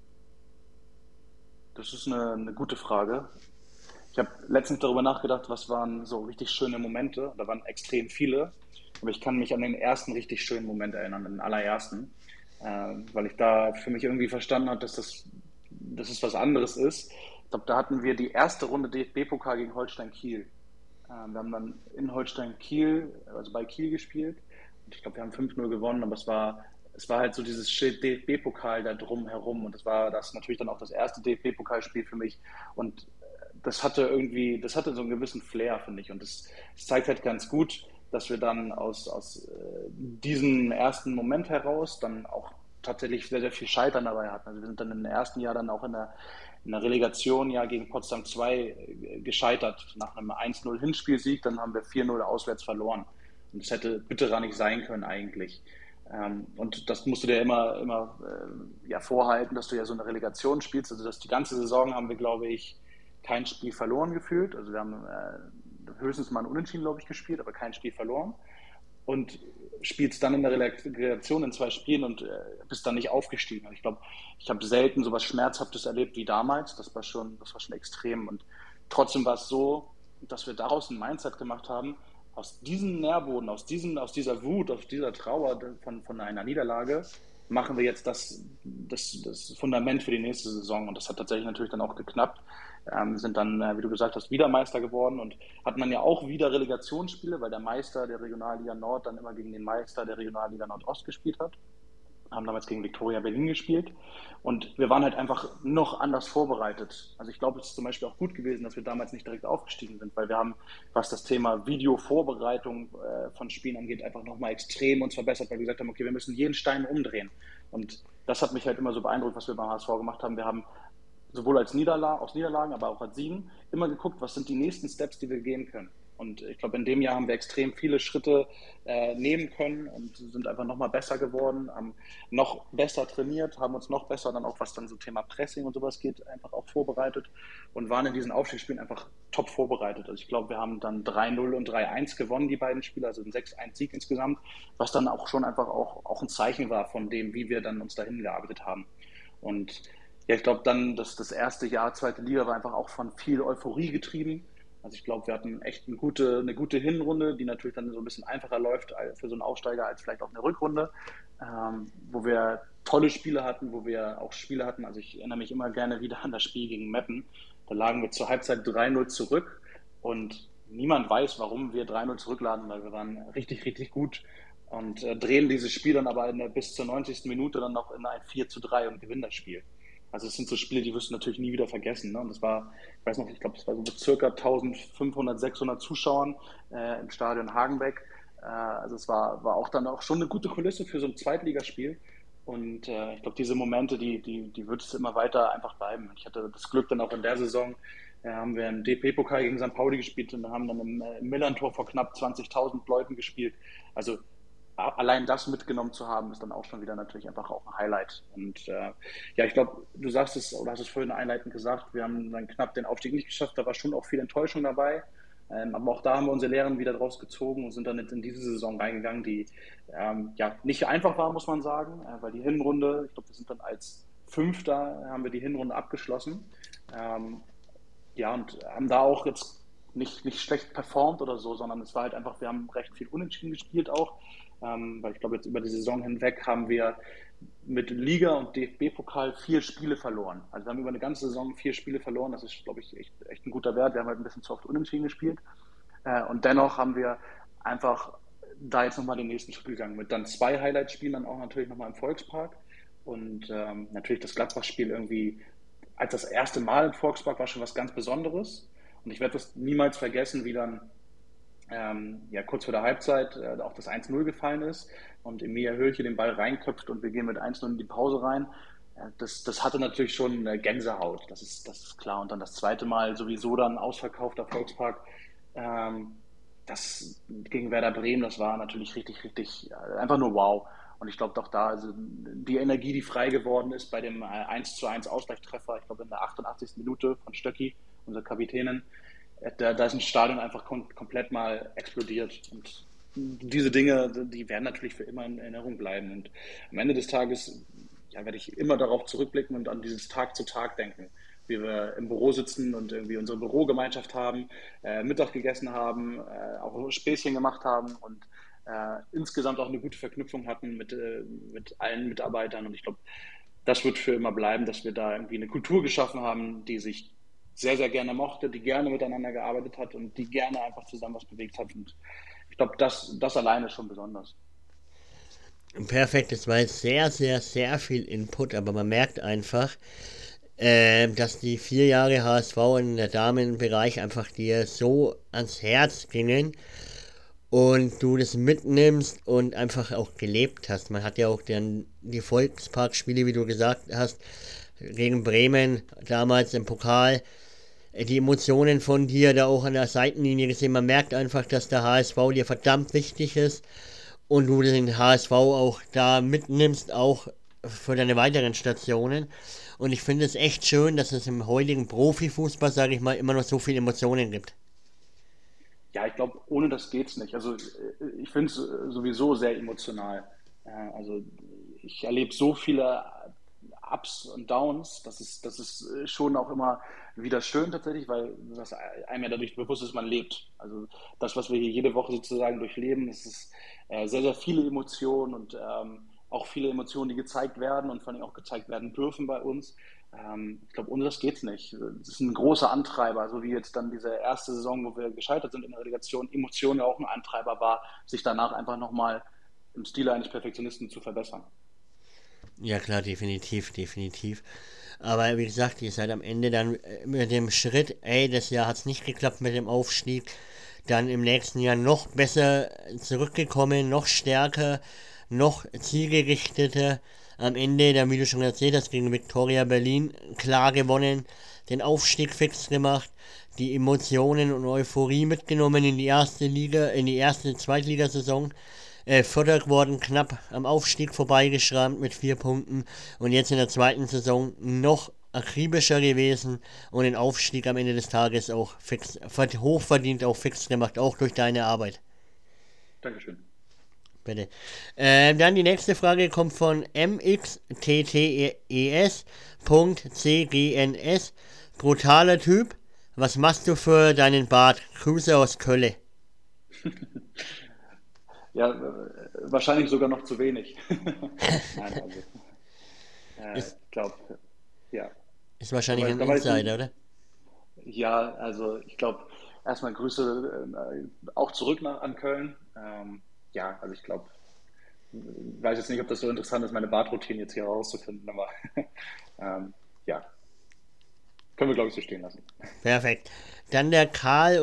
Das ist eine gute Frage. Ich habe letztens darüber nachgedacht, was waren so richtig schöne Momente. Da waren extrem viele. Aber ich kann mich an den ersten richtig schönen Moment erinnern, den allerersten. Weil ich da für mich irgendwie verstanden habe, dass es was anderes ist. Ich glaube, da hatten wir die erste Runde DFB-Pokal gegen Holstein Kiel. Wir haben dann in Holstein Kiel, also bei Kiel gespielt. Und ich glaube, wir haben 5-0 gewonnen, aber es war halt so dieses Schild DFB-Pokal da drum herum und das war das natürlich dann auch das erste DFB-Pokalspiel für mich und das hatte so einen gewissen Flair, finde ich und das zeigt halt ganz gut, dass wir dann aus diesem ersten Moment heraus dann auch tatsächlich sehr, sehr viel Scheitern dabei hatten. Also wir sind dann im ersten Jahr dann auch in der Relegation ja gegen Potsdam 2 gescheitert. Nach einem 1-0 Hinspielsieg, dann haben wir 4-0 auswärts verloren. Und das hätte bitterer nicht sein können eigentlich. Und das musst du dir immer ja, vorhalten, dass du ja so eine Relegation spielst. Also die ganze Saison haben wir, glaube ich, kein Spiel verloren gefühlt. Also wir haben höchstens mal ein Unentschieden, glaube ich, gespielt, aber kein Spiel verloren. Und spielst dann in der Relegation in 2 Spielen und bist dann nicht aufgestiegen. Also ich glaube, ich habe selten so was Schmerzhaftes erlebt wie damals. Das war schon extrem. Und trotzdem war es so, dass wir daraus ein Mindset gemacht haben, aus diesem Nährboden, aus dieser Wut, aus dieser Trauer von einer Niederlage, machen wir jetzt das Fundament für die nächste Saison. Und das hat tatsächlich natürlich dann auch geknappt. Sind dann, wie du gesagt hast, wieder Meister geworden und hat man ja auch wieder Relegationsspiele, weil der Meister der Regionalliga Nord dann immer gegen den Meister der Regionalliga Nordost gespielt hat. Haben damals gegen Viktoria Berlin gespielt und wir waren halt einfach noch anders vorbereitet. Also ich glaube, es ist zum Beispiel auch gut gewesen, dass wir damals nicht direkt aufgestiegen sind, weil wir haben, was das Thema Videovorbereitung von Spielen angeht, einfach nochmal extrem uns verbessert, weil wir gesagt haben, okay, wir müssen jeden Stein umdrehen. Und das hat mich halt immer so beeindruckt, was wir beim HSV gemacht haben. Wir haben sowohl aus Niederlagen, aber auch als Siegen immer geguckt, was sind die nächsten Steps, die wir gehen können. Und ich glaube, in dem Jahr haben wir extrem viele Schritte nehmen können und sind einfach nochmal besser geworden, haben noch besser trainiert, haben uns noch besser dann auch, was dann so Thema Pressing und sowas geht, einfach auch vorbereitet und waren in diesen Aufstiegsspielen einfach top vorbereitet. Also ich glaube, wir haben dann 3-0 und 3-1 gewonnen, die beiden Spiele, also ein 6-1 Sieg insgesamt, was dann auch schon einfach auch ein Zeichen war von dem, wie wir dann uns dahin gearbeitet haben. Und ja, ich glaube dann, dass das erste Jahr zweite Liga war einfach auch von viel Euphorie getrieben. Also ich glaube, wir hatten echt eine gute Hinrunde, die natürlich dann so ein bisschen einfacher läuft für so einen Aufsteiger als vielleicht auch eine Rückrunde, wo wir tolle Spiele hatten, wo wir auch Spiele hatten. Also ich erinnere mich immer gerne wieder an das Spiel gegen Meppen. Da lagen wir zur Halbzeit 3-0 zurück und niemand weiß, warum wir 3-0 zurücklagen, weil wir waren richtig, richtig gut und drehen dieses Spiel dann aber bis zur 90. Minute dann noch in ein 4-3 und gewinnen das Spiel. Also es sind so Spiele, die wirst du natürlich nie wieder vergessen. Ne? Und das war, ich weiß noch, ich glaube, das war so mit circa 1500, 600 Zuschauern im Stadion Hagenbeck. Also es war auch dann auch schon eine gute Kulisse für so ein Zweitligaspiel. Und ich glaube, diese Momente, die wird es immer weiter einfach bleiben. Ich hatte das Glück dann auch in der Saison, haben wir im DP-Pokal gegen St. Pauli gespielt und haben dann im Millantor vor knapp 20.000 Leuten gespielt. Also allein das mitgenommen zu haben, ist dann auch schon wieder natürlich einfach auch ein Highlight. Und ja, ich glaube, du sagst es, oder hast es vorhin einleitend gesagt, wir haben dann knapp den Aufstieg nicht geschafft, da war schon auch viel Enttäuschung dabei. Aber auch da haben wir unsere Lehren wieder draus gezogen und sind dann jetzt in diese Saison reingegangen, die ja nicht einfach war, muss man sagen, weil die Hinrunde, ich glaube, wir sind dann als Fünfter, haben wir die Hinrunde abgeschlossen. Ja, und haben da auch jetzt nicht schlecht performt oder so, sondern es war halt einfach, wir haben recht viel Unentschieden gespielt auch. Weil ich glaube, jetzt über die Saison hinweg haben wir mit Liga und DFB-Pokal 4 Spiele verloren. Also wir haben über eine ganze Saison 4 Spiele verloren. Das ist, glaube ich, echt ein guter Wert. Wir haben halt ein bisschen zu oft unentschieden gespielt. Und dennoch haben wir einfach da jetzt nochmal den nächsten Schritt gegangen. Mit dann 2 Highlight-Spielen dann auch natürlich nochmal im Volkspark. Und natürlich das Gladbach-Spiel irgendwie als das erste Mal im Volkspark war schon was ganz Besonderes. Und ich werde das niemals vergessen, wie dann ja, kurz vor der Halbzeit auch das 1-0 gefallen ist und Emilia Höhlche den Ball reinköpft und wir gehen mit 1-0 in die Pause rein. Das hatte natürlich schon Gänsehaut, das ist klar. Und dann das zweite Mal sowieso dann ausverkaufter Volkspark. Das gegen Werder Bremen, das war natürlich richtig, richtig, einfach nur wow. Und ich glaube doch da, also die Energie, die frei geworden ist bei dem 1:1 Ausgleichstreffer, ich glaube in der 88. Minute von Stöcki, unserer Kapitänin, da ist ein Stadion einfach komplett mal explodiert. Und diese Dinge, die werden natürlich für immer in Erinnerung bleiben. Und am Ende des Tages ja, werde ich immer darauf zurückblicken und an dieses Tag zu Tag denken. Wie wir im Büro sitzen und irgendwie unsere Bürogemeinschaft haben, Mittag gegessen haben, auch Späßchen gemacht haben und insgesamt auch eine gute Verknüpfung hatten mit allen Mitarbeitern. Und ich glaube, das wird für immer bleiben, dass wir da irgendwie eine Kultur geschaffen haben, die sich sehr, sehr gerne mochte, die gerne miteinander gearbeitet hat und die gerne einfach zusammen was bewegt hat. Und ich glaube, das alleine ist schon besonders.
Perfekt, das war jetzt sehr, sehr, sehr viel Input, aber man merkt einfach, dass die 4 Jahre HSV in der Damenbereich einfach dir so ans Herz gingen und du das mitnimmst und einfach auch gelebt hast. Man hat ja auch dann die Volksparkspiele, wie du gesagt hast, gegen Bremen damals im Pokal, die Emotionen von dir da auch an der Seitenlinie gesehen. Man merkt einfach, dass der HSV dir verdammt wichtig ist und du den HSV auch da mitnimmst, auch für deine weiteren Stationen. Und ich finde es echt schön, dass es im heutigen Profifußball, sage ich mal, immer noch so viele Emotionen gibt.
Ja, ich glaube, ohne das geht's nicht. Also ich finde es sowieso sehr emotional. Also ich erlebe so viele Ups und Downs, das ist schon auch immer wieder schön tatsächlich, weil das einem ja dadurch bewusst ist, man lebt. Also das, was wir hier jede Woche sozusagen durchleben, das ist sehr, sehr viele Emotionen und auch viele Emotionen, die gezeigt werden und vor allem auch gezeigt werden dürfen bei uns. Ich glaube, ohne das geht's nicht. Das ist ein großer Antreiber, so wie jetzt dann diese erste Saison, wo wir gescheitert sind in der Relegation, Emotion ja auch ein Antreiber war, sich danach einfach nochmal im Stile eines Perfektionisten zu verbessern.
Ja klar, definitiv, definitiv. Aber wie gesagt, ihr seid am Ende dann mit dem Schritt, ey, das Jahr hat es nicht geklappt mit dem Aufstieg, dann im nächsten Jahr noch besser zurückgekommen, noch stärker, noch zielgerichteter. Am Ende, dann wie du schon erzählt hast, gegen Viktoria Berlin klar gewonnen, den Aufstieg fix gemacht, die Emotionen und Euphorie mitgenommen in die erste Liga, in die erste Zweitligasaison. Vierter geworden, knapp am Aufstieg vorbeigeschrammt mit 4 Punkten und jetzt in der zweiten Saison noch akribischer gewesen und den Aufstieg am Ende des Tages auch fix, hochverdient auch fix gemacht, auch durch deine Arbeit.
Dankeschön.
Bitte. Dann die nächste Frage kommt von mxttes.cgns. Brutaler Typ. Was machst du für deinen Bart? Grüße aus Kölle.
Ja, wahrscheinlich sogar noch zu wenig. Nein, also
Ist,
ich glaube, ja.
ist wahrscheinlich ein Insider, oder?
Ja, also ich glaube, erstmal Grüße auch zurück an Köln. Ja, also ich glaube, weiß jetzt nicht, ob das so interessant ist, meine Bartroutine jetzt hier herauszufinden, aber ja, können wir glaube ich so stehen lassen.
Perfekt. Dann der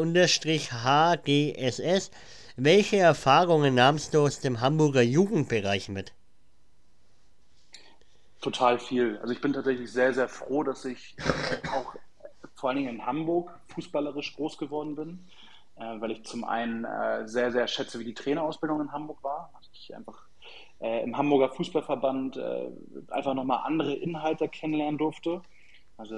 Karl-HGSS. Welche Erfahrungen nahmst du aus dem Hamburger Jugendbereich mit?
Total viel. Also ich bin tatsächlich sehr, sehr froh, dass ich auch vor allen Dingen in Hamburg fußballerisch groß geworden bin, weil ich zum einen sehr, sehr schätze, wie die Trainerausbildung in Hamburg war. Also ich einfach im Hamburger Fußballverband einfach nochmal andere Inhalte kennenlernen durfte. Also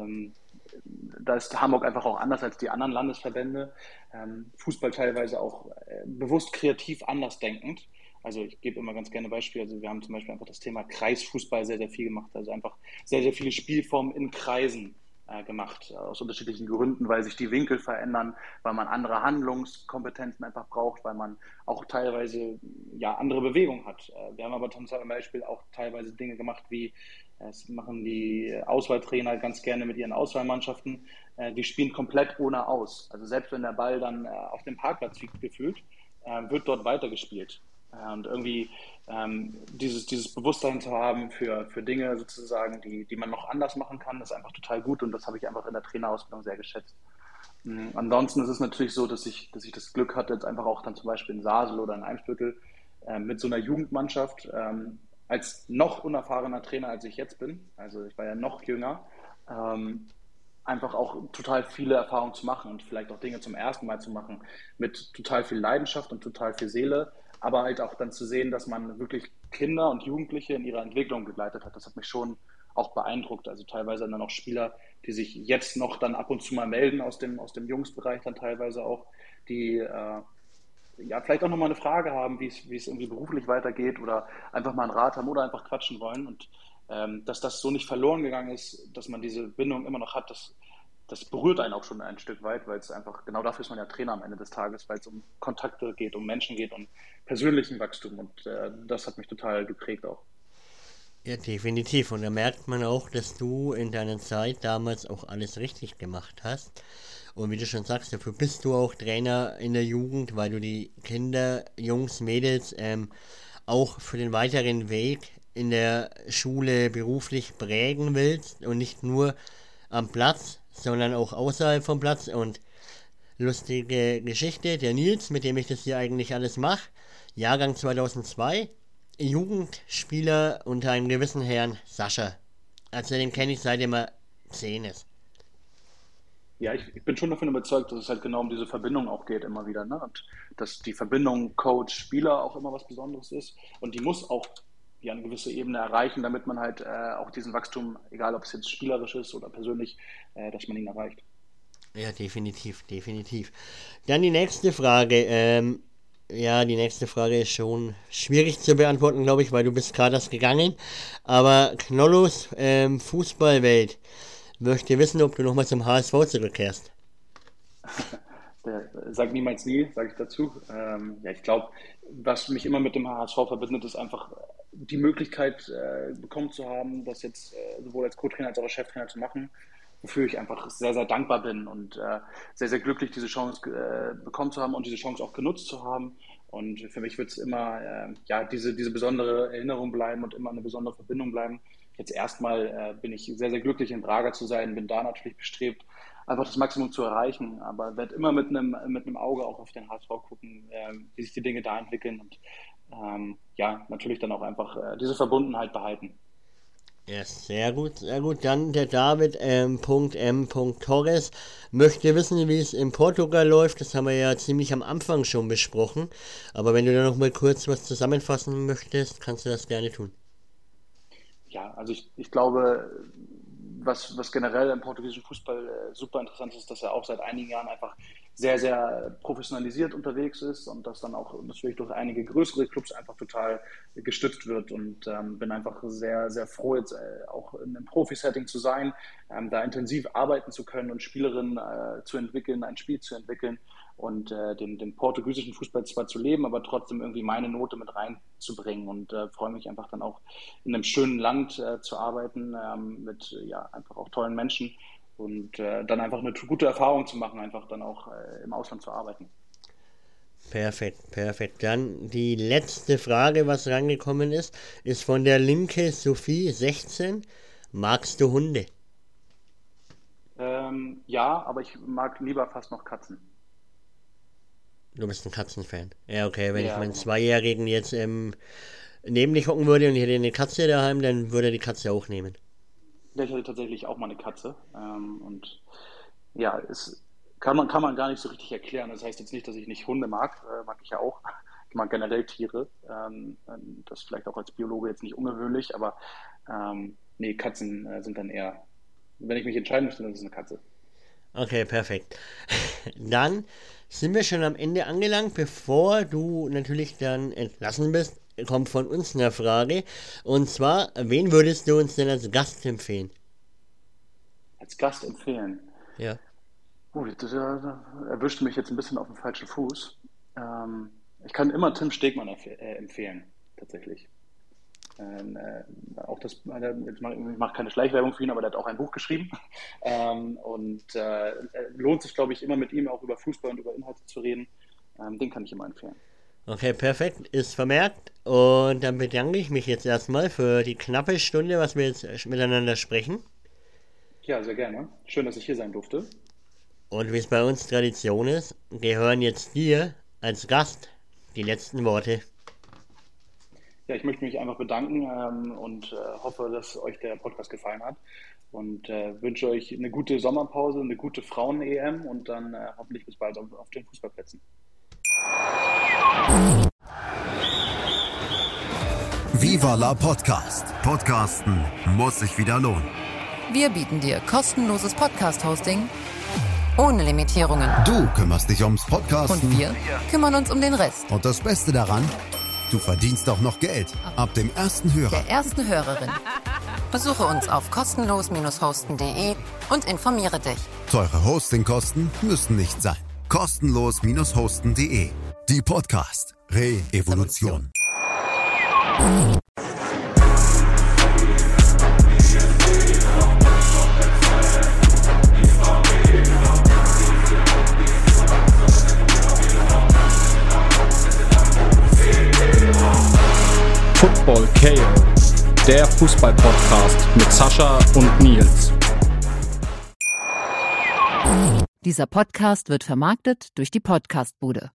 da ist Hamburg einfach auch anders als die anderen Landesverbände. Fußball teilweise auch bewusst kreativ anders denkend. Also ich gebe immer ganz gerne Beispiele. Also wir haben zum Beispiel einfach das Thema Kreisfußball sehr, sehr viel gemacht. Also einfach sehr, sehr viele Spielformen in Kreisen gemacht, aus unterschiedlichen Gründen, weil sich die Winkel verändern, weil man andere Handlungskompetenzen einfach braucht, weil man auch teilweise ja andere Bewegungen hat. Wir haben aber zum Beispiel auch teilweise Dinge gemacht, wie das machen die Auswahltrainer ganz gerne mit ihren Auswahlmannschaften, die spielen komplett ohne Aus. Also selbst wenn der Ball dann auf dem Parkplatz liegt, gefühlt, wird dort weitergespielt. Und irgendwie dieses Bewusstsein zu haben für Dinge sozusagen, die man noch anders machen kann, ist einfach total gut und das habe ich einfach in der Trainerausbildung sehr geschätzt. Ansonsten ist es natürlich so, dass ich das Glück hatte, jetzt einfach auch dann zum Beispiel in Sasel oder in Eimsbüttel mit so einer Jugendmannschaft als noch unerfahrener Trainer, als ich jetzt bin, also ich war ja noch jünger, ähm, einfach auch total viele Erfahrungen zu machen und vielleicht auch Dinge zum ersten Mal zu machen mit total viel Leidenschaft und total viel Seele, aber halt auch dann zu sehen, dass man wirklich Kinder und Jugendliche in ihrer Entwicklung begleitet hat. Das hat mich schon auch beeindruckt. Also teilweise dann auch Spieler, die sich jetzt noch dann ab und zu mal melden aus dem Jungsbereich dann teilweise auch, die ja vielleicht auch nochmal eine Frage haben, wie es irgendwie beruflich weitergeht oder einfach mal einen Rat haben oder einfach quatschen wollen. Und dass das so nicht verloren gegangen ist, dass man diese Bindung immer noch hat, das berührt einen auch schon ein Stück weit, weil es einfach, genau dafür ist man ja Trainer am Ende des Tages, weil es um Kontakte geht, um Menschen geht, um persönlichen Wachstum und das hat mich total geprägt auch.
Ja, definitiv. Und da merkt man auch, dass du in deiner Zeit damals auch alles richtig gemacht hast. Und wie du schon sagst, dafür bist du auch Trainer in der Jugend, weil du die Kinder, Jungs, Mädels auch für den weiteren Weg in der Schule beruflich prägen willst und nicht nur am Platz, sondern auch außerhalb vom Platz. Und lustige Geschichte, der Nils, mit dem ich das hier eigentlich alles mache, Jahrgang 2002, Jugendspieler unter einem gewissen Herrn Sascha. Also den kenne ich seit er 10 ist.
Ja, ich bin schon davon überzeugt, dass es halt genau um diese Verbindung auch geht immer wieder, ne? Und dass die Verbindung Coach-Spieler auch immer was Besonderes ist. Und die muss auch ja eine gewisse Ebene erreichen, damit man halt auch diesen Wachstum, egal ob es jetzt spielerisch ist oder persönlich, dass man ihn erreicht.
Ja, definitiv. Dann die nächste Frage. Die nächste Frage ist schon schwierig zu beantworten, glaube ich, weil du bist gerade erst gegangen. Aber Knollos Fußballwelt möchte wissen, ob du nochmal zum HSV zurückkehrst.
Sag niemals nie, sage ich dazu. Ich glaube, was mich immer mit dem HSV verbindet, ist einfach die Möglichkeit bekommen zu haben, das jetzt sowohl als Co-Trainer als auch als Cheftrainer zu machen, wofür ich einfach sehr, sehr dankbar bin und sehr, sehr glücklich, diese Chance bekommen zu haben und diese Chance auch genutzt zu haben. Und für mich wird es immer diese besondere Erinnerung bleiben und immer eine besondere Verbindung bleiben. Jetzt erstmal bin ich sehr, sehr glücklich, in Braga zu sein, bin da natürlich bestrebt, einfach das Maximum zu erreichen, aber werde immer mit einem Auge auch auf den HSV gucken, wie sich die Dinge da entwickeln und natürlich dann auch einfach diese Verbundenheit behalten.
Ja, sehr gut. Dann der David M. Torres möchte wissen, wie es in Portugal läuft. Das haben wir ja ziemlich am Anfang schon besprochen. Aber wenn du da noch mal kurz was zusammenfassen möchtest, kannst du das gerne tun.
Ja, also ich glaube, was generell im portugiesischen Fußball super interessant ist, dass er auch seit einigen Jahren einfach sehr, sehr professionalisiert unterwegs ist und das dann auch natürlich durch einige größere Clubs einfach total gestützt wird und bin einfach sehr, sehr froh, jetzt auch in einem Profi-Setting zu sein, da intensiv arbeiten zu können und Spielerinnen zu entwickeln, ein Spiel zu entwickeln und den portugiesischen Fußball zwar zu leben, aber trotzdem irgendwie meine Note mit reinzubringen und freue mich einfach dann auch in einem schönen Land zu arbeiten mit einfach auch tollen Menschen und dann einfach eine gute Erfahrung zu machen, einfach dann auch im Ausland zu arbeiten.
Perfekt. Dann die letzte Frage, was rangekommen ist von der Linke Sophie 16. Magst du Hunde?
Ja, aber ich mag lieber fast noch Katzen.
Du bist ein Katzenfan. Ja, okay, wenn
Ja,
ich meinen
genau.
Zweijährigen jetzt neben dich hocken würde und ich hätte eine Katze daheim, dann würde er die Katze auch nehmen.
Ja, ich hatte tatsächlich auch mal eine Katze. Und ja, es kann man gar nicht so richtig erklären. Das heißt jetzt nicht, dass ich nicht Hunde mag, mag ich ja auch. Ich mag generell Tiere. Das vielleicht auch als Biologe jetzt nicht ungewöhnlich, aber nee, Katzen sind dann eher, wenn ich mich entscheiden müsste, dann ist es eine Katze.
Okay, perfekt. Dann sind wir schon am Ende angelangt. Bevor du natürlich dann entlassen bist, kommt von uns eine Frage. Und zwar, wen würdest du uns denn als Gast empfehlen?
Als Gast empfehlen.
Ja.
Das erwischt mich jetzt ein bisschen auf dem falschen Fuß. Ich kann immer Tim Stegmann empfehlen, tatsächlich. Auch das, ich mache keine Schleichwerbung für ihn, aber der hat auch ein Buch geschrieben. Lohnt sich, glaube ich, immer mit ihm auch über Fußball und über Inhalte zu reden. Den kann ich immer empfehlen.
Okay, perfekt, ist vermerkt. Und dann bedanke ich mich jetzt erstmal für die knappe Stunde, was wir jetzt miteinander sprechen.
Ja, sehr gerne. Schön, dass ich hier sein durfte.
Und wie es bei uns Tradition ist, gehören jetzt dir als Gast die letzten Worte.
Ja, ich möchte mich einfach bedanken und hoffe, dass euch der Podcast gefallen hat. Und wünsche euch eine gute Sommerpause, eine gute Frauen-EM und dann hoffentlich bis bald auf den Fußballplätzen.
Viva la Podcast. Podcasten muss sich wieder lohnen.
Wir bieten dir kostenloses Podcast-Hosting ohne Limitierungen.
Du kümmerst dich ums Podcasten.
Und wir kümmern uns um den Rest.
Und das Beste daran, du verdienst auch noch Geld. Ab dem ersten Hörer.
Der ersten Hörerin. Besuche uns auf kostenlos-hosten.de und informiere dich.
Teure Hostingkosten müssen nicht sein. Kostenlos-hosten.de. Die Podcast Re-Evolution.
der Fußball-Podcast mit Sascha und Nils.
Dieser Podcast wird vermarktet durch die Podcast-Bude.